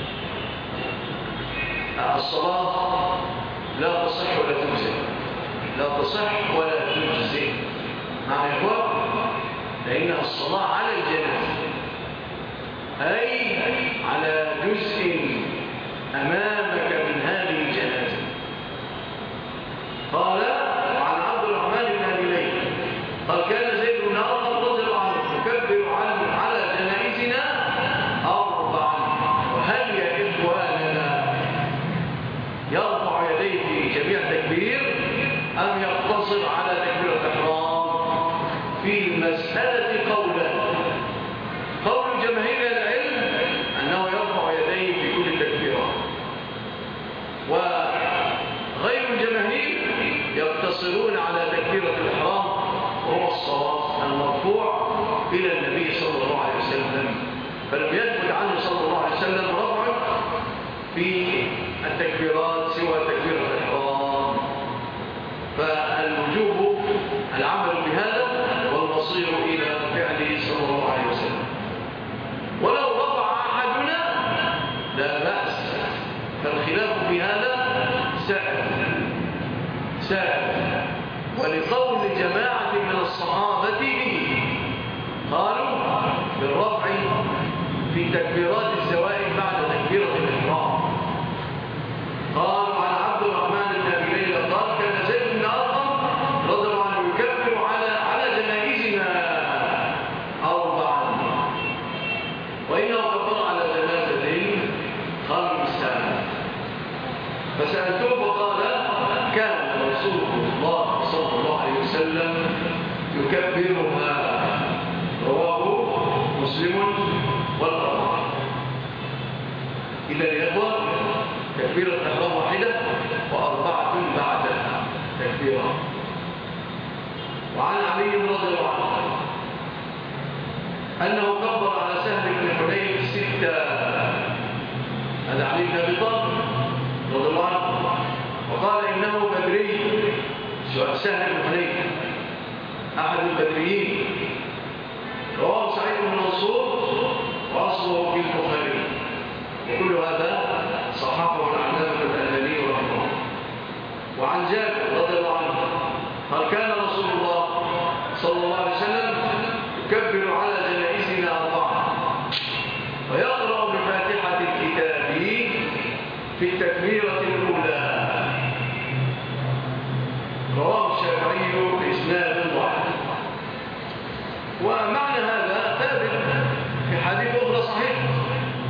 Speaker 3: الصلاة لا تصح ولا تجزئ، لا تصح ولا تجزئ. معنى يا إخوان لأنها الصلاة على الجنازة، أي على جزء أمامك من هذه الجنازة. قال عن عبد الرحمن بن أبي ليلى قال كان زيد بن أرقم رضي الله عنه يكبر على جنائزنا أربعا. وهل يا إخواننا يرفع يديه في جميع التكبير أم يقتصر على تكبير الإحرام؟ في المسألة قولان، قول جماهير العلم أنه يرفع يديه في كل التكبيرات، وغير الجماهير يقتصرون على تكبيرة الإحرام، وهو الصواب المرفوع إلى النبي صلى الله عليه وسلم، فلم يثبت عنه صلى الله عليه وسلم رفع في التكبيرات سوى تكبيرة الإحرام. فالوجوب العمل بهذا والمصير إلى فعله صلى الله عليه وسلم. ولو رفع أحدنا لا بأس، فالخلاف في هذا سائل سائل ولقول جماعة من الصحابة به قالوا بالرفع في تكبيرات الزوائد بعد تكبيرة الإحرام. قالوا عن عبد الرحمن بن أبي ليلى قال كان زيد بن أرقم رضي الله عنه يكبر على على جنائزنا أربعا، وإنه كبر على جنازتين خمسا. فسألته فقال كان رسول الله صلى الله عليه وسلم يكبرها، رواه مسلم والأربعة. إذا يا إخوان تكبيرة الإحرام واحدة وأربعة بعدها تكبيرة. وعن علي رضي الله عنه أنه كبر على سهل بن حنيف ستة، هذا علي بن أبي طالب رضي الله عنه، وقال إنه بدري، سهل بن حنيف أحد البدريين، رواه سعيد بن منصور وأصله في البخاري، وكل هذا صححه العلامة الألباني رحمه الله. وعن جابر رضي الله عنه قال كان رسول الله صلى الله عليه وسلم يكبر على جنائزنا أربعة ويقرأ بفاتحة الكتاب في التكبيرة الأولى، رواه الشافعي بإسناد واحد. ومعنى هذا ثابت في حديث أخرى صحيح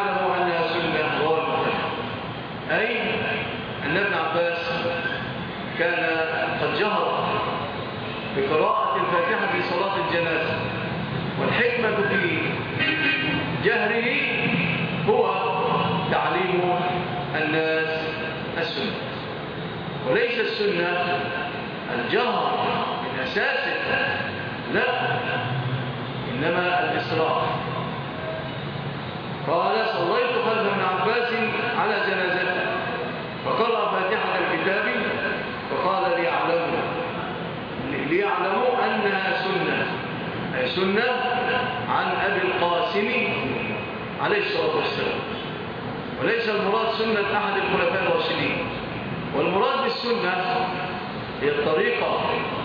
Speaker 3: يعلم أنها سنة رواه البخاري. أي أن ابن عباس كان قد جهر بقراءة الفاتحة في صلاة الجنازة، والحكمة في جهره هو تعليم الناس السنة، وليس السنة الجهر من أساسه، لا، إنما الإسراف. قال صليت خلف ابن عباس على جنازته فقرأ فاتحة الكتاب فقال ليعلموا ليعلموا أنها سنة، أي سنة عن أبي القاسم عليه الصلاة والسلام، وليس المراد سنة أحد الخلفاء الراشدين. والمراد بالسنة هي الطريقة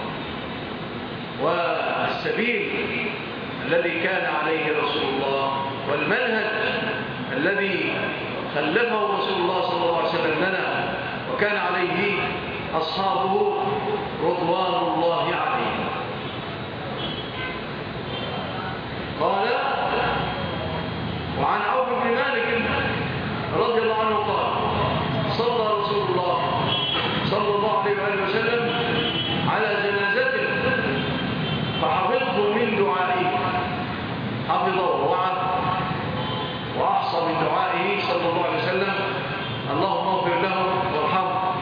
Speaker 3: والسبيل الذي كان عليه رسول الله، والمنهج الذي خلفه رسول الله صلى الله عليه وسلم لنا وكان عليه أصحابه رضوان الله عليهم. قال وعن عوف بن مالك رضي الله عنه قال صلى رسول الله صلى الله عليه وآله وسلم على جنازته فحفظت من دعائه، حفظ ووعد وأحصى من دعائه صلى الله عليه وسلم اللهم اغفر له وارحمه.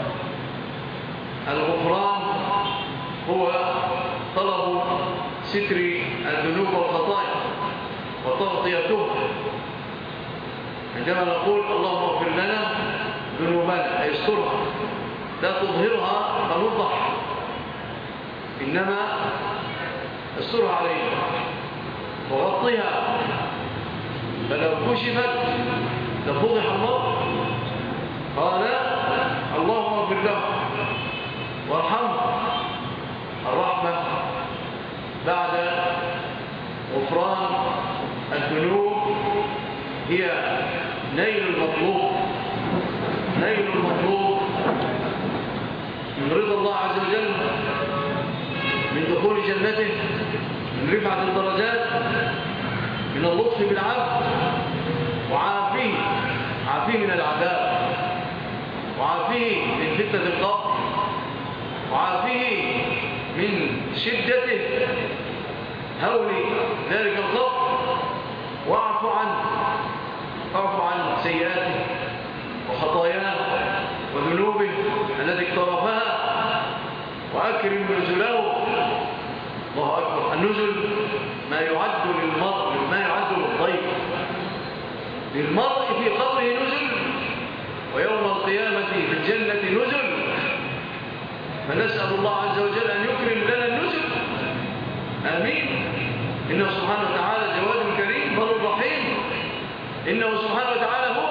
Speaker 3: الغفران هو طلب ستر الذنوب والخطايا وتغطيتها. عندما نقول اللهم اغفر لنا ذنوبنا أي استرها، لا تظهرها فنفضح، إنما استرها علينا وغطيها، فلو كشفت لفضح الله. قال اللهم اغفر له وارحمه. الرحمة بعد غفران الذنوب هي نيل المطلوب، نيل المطلوب من رضا الله عز وجل، من دخول جنته، من رفعة الدرجات، من اللطف بالعبد، وعافيه عافيه من العذاب، وعافيه من فتنة القبر، وعافيه من شدته هول ذلك القبر، واعف عنه، اعف عن سيئاته وخطاياه وذنوبه التي اقترفها، وأكرم نزله. الله أكبر. النزل ما يعد للمرء، ما يعد للضيف. للمرء في قبره نزل، ويوم القيامة في الجنة نزل. فنسأل الله عز وجل أن يكرم لنا النزل، آمين. إنه سبحانه وتعالى جواد كريم بر رحيم. إنه سبحانه وتعالى هو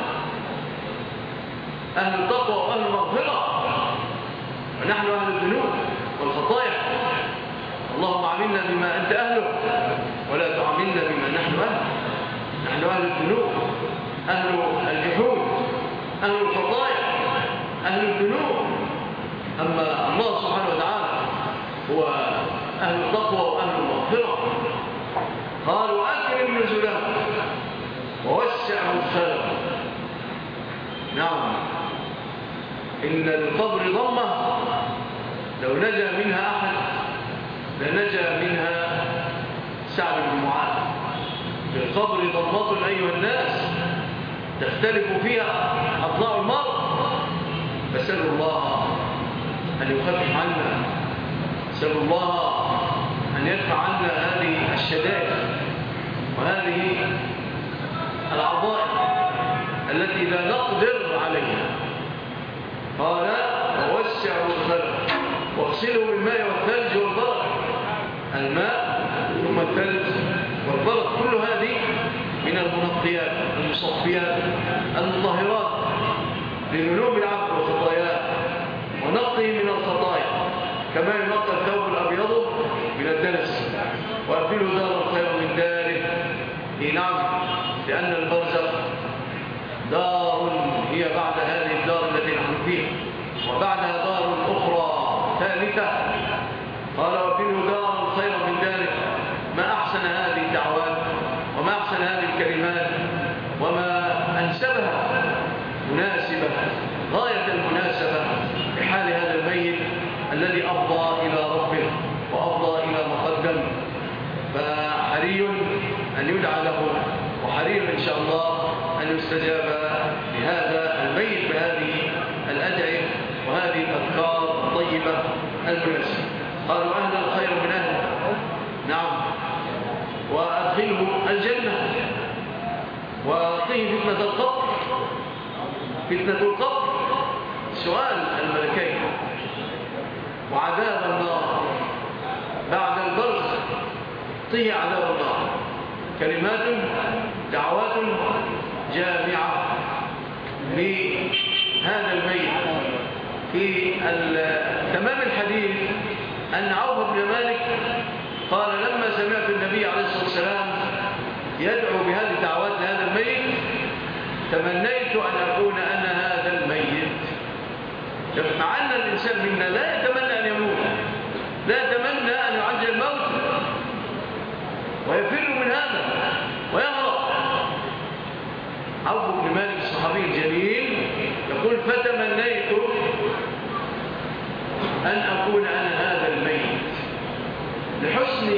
Speaker 3: أهل التقوى وأهل المغفرة، ونحن أهل الذنوب والخطايا. اللهم عاملنا بما أنت أهله ولا تعاملنا بما نحن أهله. نحن أهل الذنوب، أهل الجحود، أهل الخطايا، أهل الذنوب. أما الله سبحانه وتعالى هو أهل التقوى وأهل المغفرة. قالوا أكرم نزله ووسع مدخله. نعم، إن القبر ضمة لو نجا منها أحد لنجا منها سعد بن معاذ. في القبر ضمة أيها الناس تختلف فيها أطلاع المرء، فسألوا الله أن يخفف عنا، سألوا الله أن يدفع عنا هذه الشدائد وهذه العظائم التي لا نقدر عليها. قال ووسعوا الخلق واغسلوا بالماء والثلج والبرد. الماء ثم الثلج والبرد كل هذه من المنقيات المصفيات المطهرات لذنوب العبد وخطاياه، ونقيه من الخطايا كما ينقى الثوب الأبيض من الدنس. وأبدله دار خير من داره. نعم، لأن البرزخ دار هي بعد هذه الدار التي نحن فيها، وبعدها دار أخرى ثالثة. قال وأبدله دار خير من داره. ما أحسن هذه الدعوات وما أحسن هذه الكلمات أن يستجاب لهذا الميت بهذه الأدعية وهذه الأذكار الطيبة المناسبة. قالوا أهل الخير من أهل، نعم، وأدخله الجنة وقيه فتنة القبر. فتنة القبر سؤال الملكين وعذاب النار بعد البرزخ، قيه عذاب النار. كلمات دعوات جامعة لهذا الميت. في تمام الحديث أن عوف بن مالك قال لما سمعت النبي عليه الصلاة والسلام يدعو بهذه الدعوات لهذا الميت تمنيت أن أكون أنا هذا الميت. مع أن الإنسان منا لا يتمنى أن يموت، لا يتمنى أن يعجل الموت ويفر من هذا ويهرب. عوف بن مالك الصحابي الجليل يقول فتمنيت أن أكون أنا هذا الميت لحسن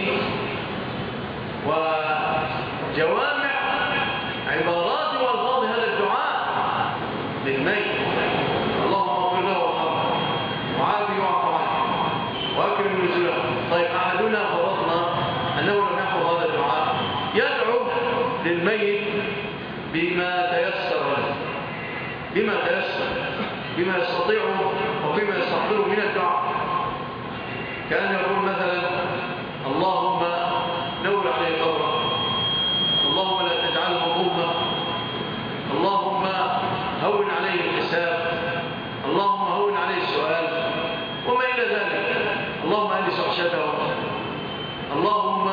Speaker 3: وجوامع عبارات والفاظ هذا الدعاء للميت. اللهم اغفر له وارحمه وعافه واعف عنه واكرم نزله. طيب أحدنا فرضنا أنه لم يحفظ هذا الدعاء يدعو للميت بما تيسر له، بما تيسر، بما يستطيعه وبما يستحضره من الدعاء. كان يقول مثلا اللهم نور عليه قبره، اللهم لا تجعله ظلمه، اللهم هون عليه الحساب، اللهم هون عليه السؤال وما إلى ذلك. اللهم أنس وحشته، اللهم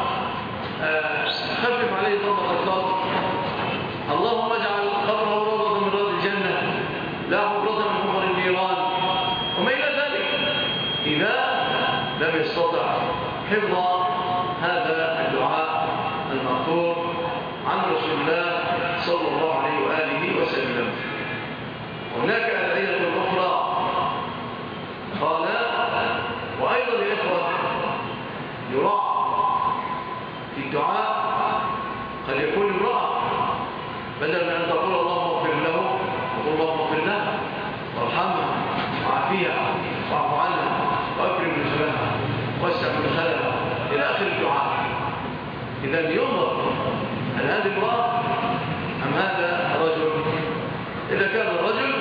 Speaker 3: خفف عليه ضمة القبر، اللهم اجعل قبره روضة من رياض الجنة لا حفرة من حفر النيران وما إلى ذلك. إذا لم يستطع حفظ هذا الدعاء المأثور عن رسول الله صلى الله عليه وآله وسلم. هناك أدعية أخرى قال وأيضا يا إخوة يراعى في الدعاء قد يكون امرأة بدل من أن تقول اللهم اغفر له تقول اللهم اغفر لها وارحمها وعافيها واعف عنها واكرم نزلها واسع مدخلها إلى آخر الدعاء. إذا ينظر هل هذه امرأة أم هذا رجل. إذا كان الرجل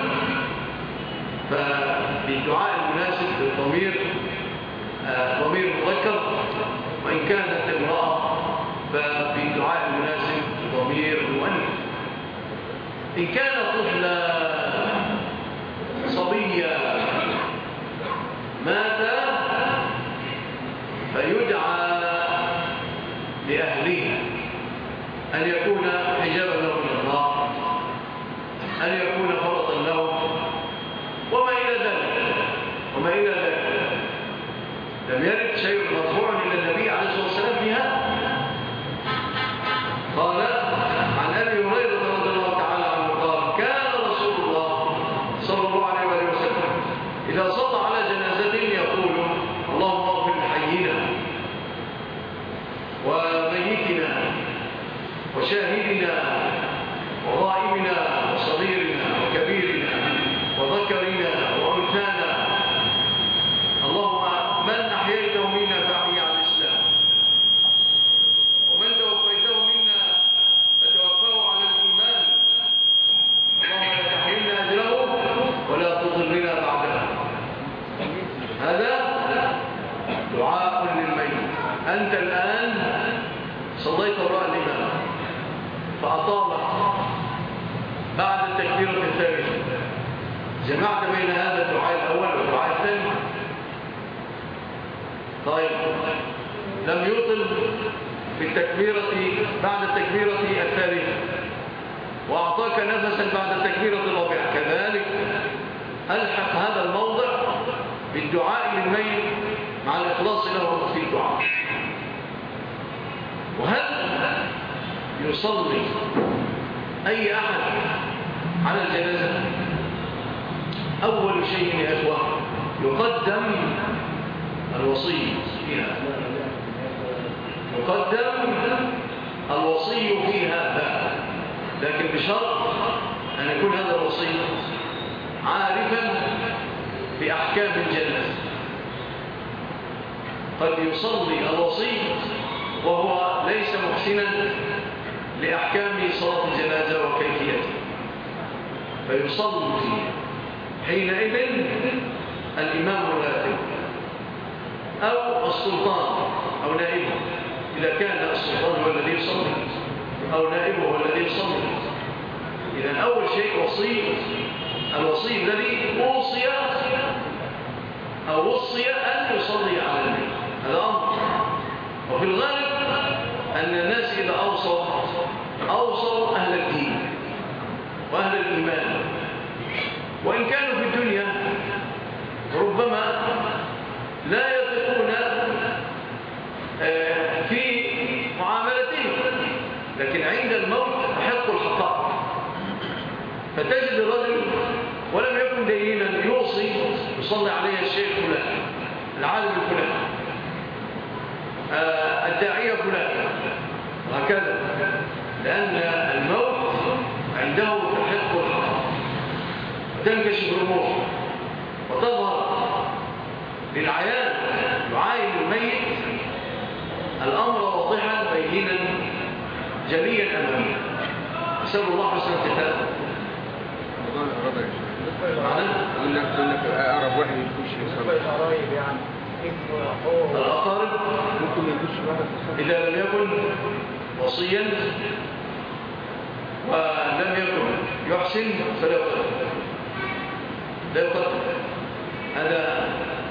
Speaker 3: فبالدعاء المناسب بالضمير ضمير مذكر، وإن كانت امرأة فبالدعاء المناسب ضمير مؤنث. إن كان طفلا صبيا مات فيدعى لأهله أن يكون حجابا له من الله، أن يكون فرطا له وما إلى ذلك وما إلى ذلك. لم يرد شيء مرفوع إلى النبي عليه الصلاة والسلام في هذا. قال عن أبي هريرة رضي الله تعالى عنه قال كان رسول الله صلى الله عليه وسلم إذا صلى على جنازة يقول اللهم اغفر لحينا وميتنا وشاهدنا وغائبنا وصغيرنا وكبيرنا وذكرنا وأنثانا، اللهم من أحييته منا فأحيي على الإسلام ومن توفيته منا فتوفاه على الإيمان، اللهم لا تحرمنا أجره ولا تضلنا بعدها. هذا دعاء للميت. أنت الآن صليت وراء الإمام فأطالت بعد التكبيرة الثالثة، جمعت بين هذا الدعاء الأول والدعاء الثاني. طيب لم يطل في التكبيرة بعد التكبيرة الثالثة وأعطاك نفسا بعد التكبيرة الرابعة، كذلك ألحق هذا الموضع بالدعاء للميت مع الإخلاص له في الدعاء. وهل يصلي أي أحد على الجنازة؟ أول شيء يا إخوة يقدم الوصي فيها، يقدم الوصي في هذا، لكن بشرط أن يكون هذا الوصي عارفا بأحكام الجنازة. قد يصلي الوصي وهو ليس محسنا لأحكام صلاة الجنازة وكيفيته، فيصلي حينئذ الإمام الراتب أو السلطان أو نائبه، إذا كان السلطان هو الذي يصلي أو نائبه هو الذي يصلي. إذن أول شيء وصي الوصي الذي أوصي أو وصي أن يصلي على الميت، هذا أمر. وفي الغالب أن الناس إذا أوصوا أوصوا أهل الدين وأهل الإيمان، وإن كانوا في الدنيا ربما لا يثقون في معاملتهم، لكن عند الموت يحق الحقائق. فتجد الرجل ولم يكن دينا يوصي يصلي عليه الشيخ فلان، العالم الفلاني، الداعية فلان، هكذا، لأن الموت عنده تحق الحقائق، تنكشف الأمور وتظهر للعيان، يعاين الميت الأمر واضحا بينا جليا أمامه. أسأل الله حسن الختام. معنى؟
Speaker 4: أقول لك أقول لك أقرب واحد يخش يصلي.
Speaker 5: القرايب يعني
Speaker 3: الأقارب
Speaker 4: ممكن يخش واحد
Speaker 3: إذا لم يكن وصيا ولم يكن يحسن فلا يقتل، لا يقتل. هذا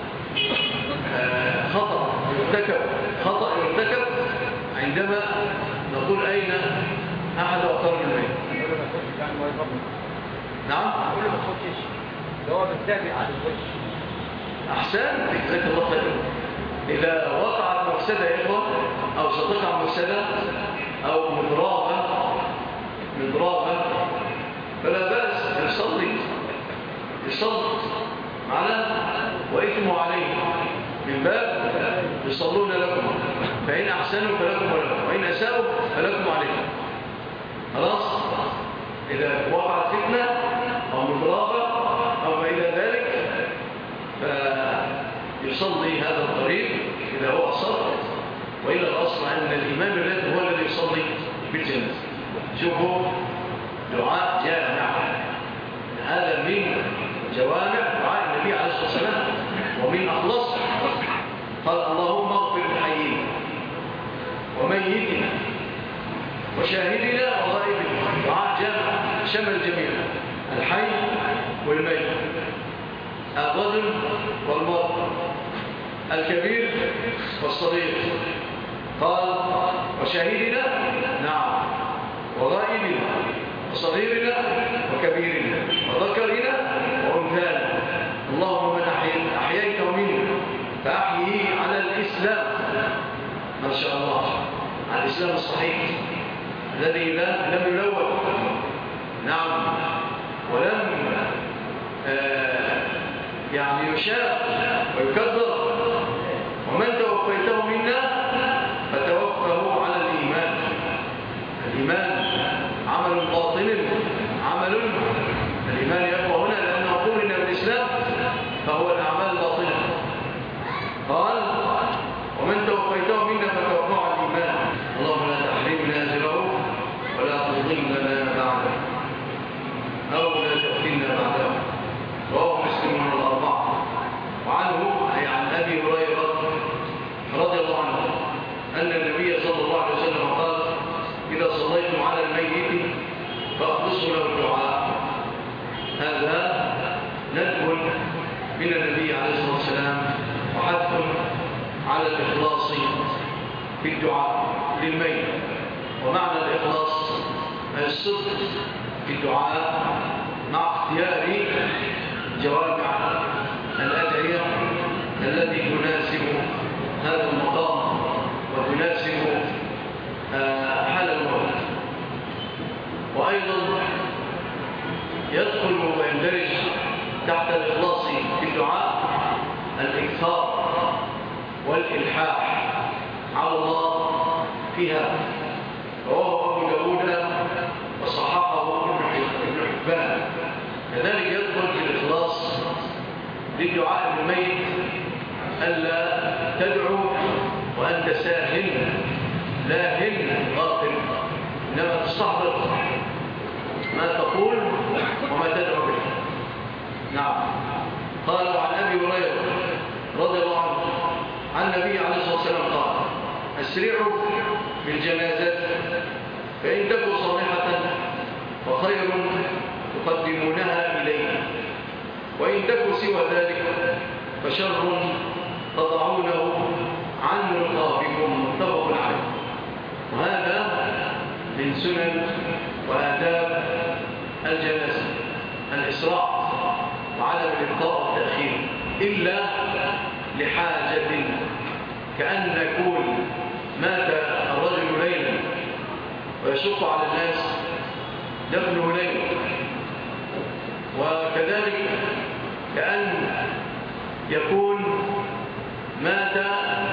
Speaker 3: خطأ يرتكب خطأ يرتكب عندما نقول أين أحد أقارب الميت. نعم.
Speaker 5: كل ما تخشش اللي هو بتتابع على الوش.
Speaker 3: أحسن، جزاك الله خير. إذا وقعت مفسدة يا إخوة أو ستقع مفسدة أو مضرابة مضرابة فلا بأس يصلي يصلي معنا وإثمه عليه من باب يصلون لكم، فإن أحسنوا فلكم ولكم، وإن أساءوا فلكم عليكم. خلاص؟ إذا وقعت فتنة أو مضرابة أو ما إلى ذلك فيصلي هذا الطريق إذا هو أصر، وإلا الأصل أن الإمام الذي هو الذي يصلي بالجنازة. شوفوا دعاء جامع، هذا من جوامع دعاء النبي عليه الصلاة والسلام ومن أخلص. قال اللهم اغفر لحينا وميتنا وشاهدنا وغائبنا. دعاء جامع شمل الجميع، الحي والميت، الرجل والمرأة، الكبير والصغير. قال وشاهدنا نعم وغائبنا وصغيرنا وكبيرنا وذكرنا وأنثانا. اللهم من أحييته منا فأحييه على الإسلام، ما شاء الله، على الإسلام الصحيح الذي لم يلوث نعم ولم آه يعني يشاء ويكذر. ومن توفيته منا فتوفه على الإيمان. الإيمان عمل باطن، عمل الإيمان يقوى هنا لأنه قولنا بالإسلام فهو الأعمال الباطنة. قال ومن توفيته منا فتوفه على الإيمان. اللهم لا تحرمنا أجره ولا تظلمنا بعده أو لا تفتنا بعده. رواه مسلم الأربعة. وعنه أي عن أبي هريرة رضي الله عنه أن النبي صلى الله عليه وسلم قال إذا صليتم على الميت فأخلصوا له الدعاء. هذا ندب من النبي عليه الصلاة والسلام وحث على الإخلاص في الدعاء للميت. ومعنى الإخلاص الصدق في الدعاء مع اختيار جوامع الأدعية التي تناسب هذا المقام وتناسب حال الموت. وأيضا يدخل ويندرج تحت الإخلاص في الدعاء الإكثار والإلحاح على الله فيها. رواه أبو داود وصححه ألا تدعو وأنت ساهل لاهل غافل، إنما تستحضر ما تقول وما تدعو به. نعم. قال عن أبي هريرة رضي الله عنه عن النبي عليه الصلاة والسلام قال: أسرعوا بالجنازة فإن تكن صالحة فخير تقدمونها إليه، وإن تكن سوى ذلك فشر تضعونه عن رقابكم. متفق عليه. وهذا من سنن وآداب الجنازة الإسراع وعدم الإبطاء والتأخير إلا لحاجة، كأن يكون مات الرجل ليلا ويشق على الناس دفنه ليلا، وكذلك كأن يكون مات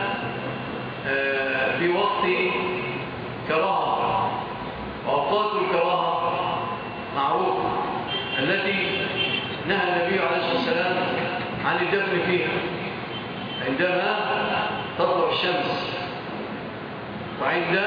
Speaker 3: في وقت كراهة. وأوقات الكراهة معروفة التي نهى النبي عليه الصلاة والسلام عن الدفن فيها: عندما تطلع الشمس، وعند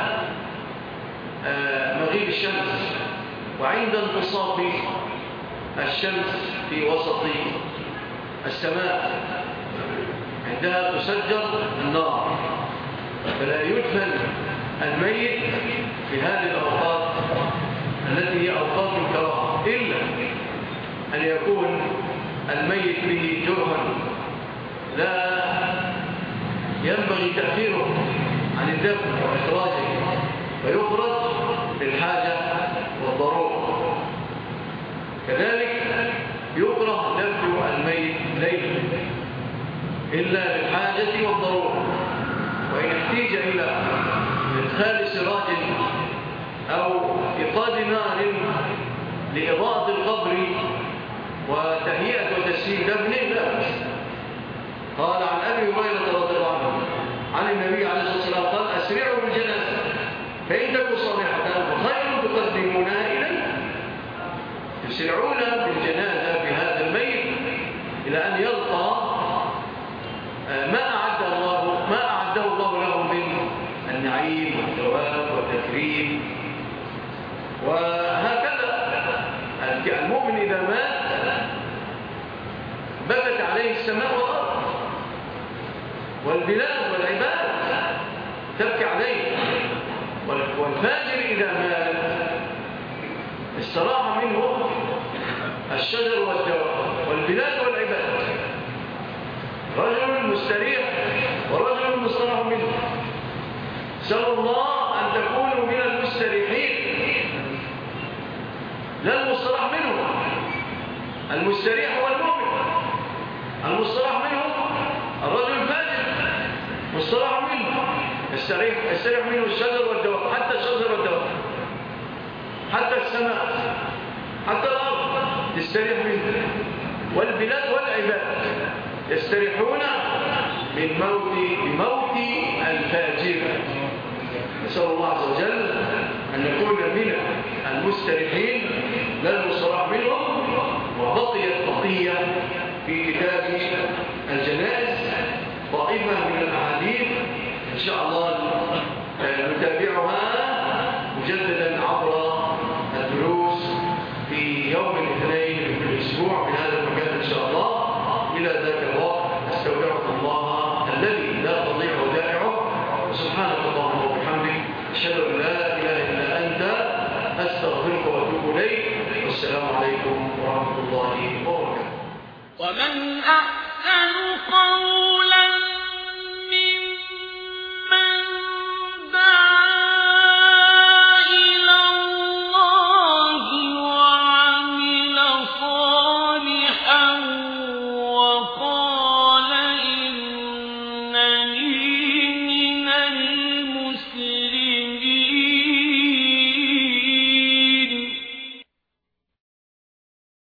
Speaker 3: مغيب الشمس، وعند انتصاب الشمس في وسط السماء، عندها تسجر النار. فلا يدفن الميت في هذه الأوقات التي هي أوقات الكراهة، إلا أن يكون الميت به جرحا لا ينبغي تأخيره عن الدفن وإخراجه، فيخرج للحاجة والضرورة. كذلك يكره دفن الميت ليلا إلا للحاجة والضرورة، وإن احتيج إلى إدخال سراج أو إيقاد نار لإضاءة القبر وتهيئة وتسهيل دفنه لا بأس. قال عن أبي هريرة رضي الله عنه عن النبي عليه الصلاة والسلام قال: أسرعوا بالجنازة فإن تكن صالحة فخير تقدمونها إليه. تسرعون بالجنازة بهذا الميت إلى أن يلقى ما أعد الله ما أعده الله له من النعيم والثواب والتكريم. وهكذا المؤمن إذا مات بكت عليه السماء والأرض والبلاد والعباد تبكي عليه. والفاجر إذا مات استراح منه الشجر والدواب والبلاد والعباد، رجل مستريح ورجل مستراح منه. سأل الله أن تكونوا من المستريحين لا المستراح منه. المستريح هو المؤمن، المستراح منه الرجل الفاجر. مستراح منه يستريح يستريح منه الشجر والدواب، حتى الشجر والدواب، حتى السماء، حتى الأرض تستريح منه، والبلاد والعباد يستريحون من موت بموت الفاجر. نسأل الله عز وجل أن نكون من المستريحين لا المستراح منهم. وبقيت بقية في كتاب الجنائز طائفة من الأحاديث إن شاء الله نتابعها مجددا عبر الدروس في يوم الاثنين من كل أسبوع في هذا المكان إن شاء الله. إلى ذاك الوقت أستودعكم الله الذي لا تضيع ودائعه. سبحانك اللهم وبحمدك أشهد أن لا إله إلا أنت أستغفرك وأتوب إليك. والسلام عليكم ورحمة الله وبركاته.
Speaker 1: ومن أحسن قولا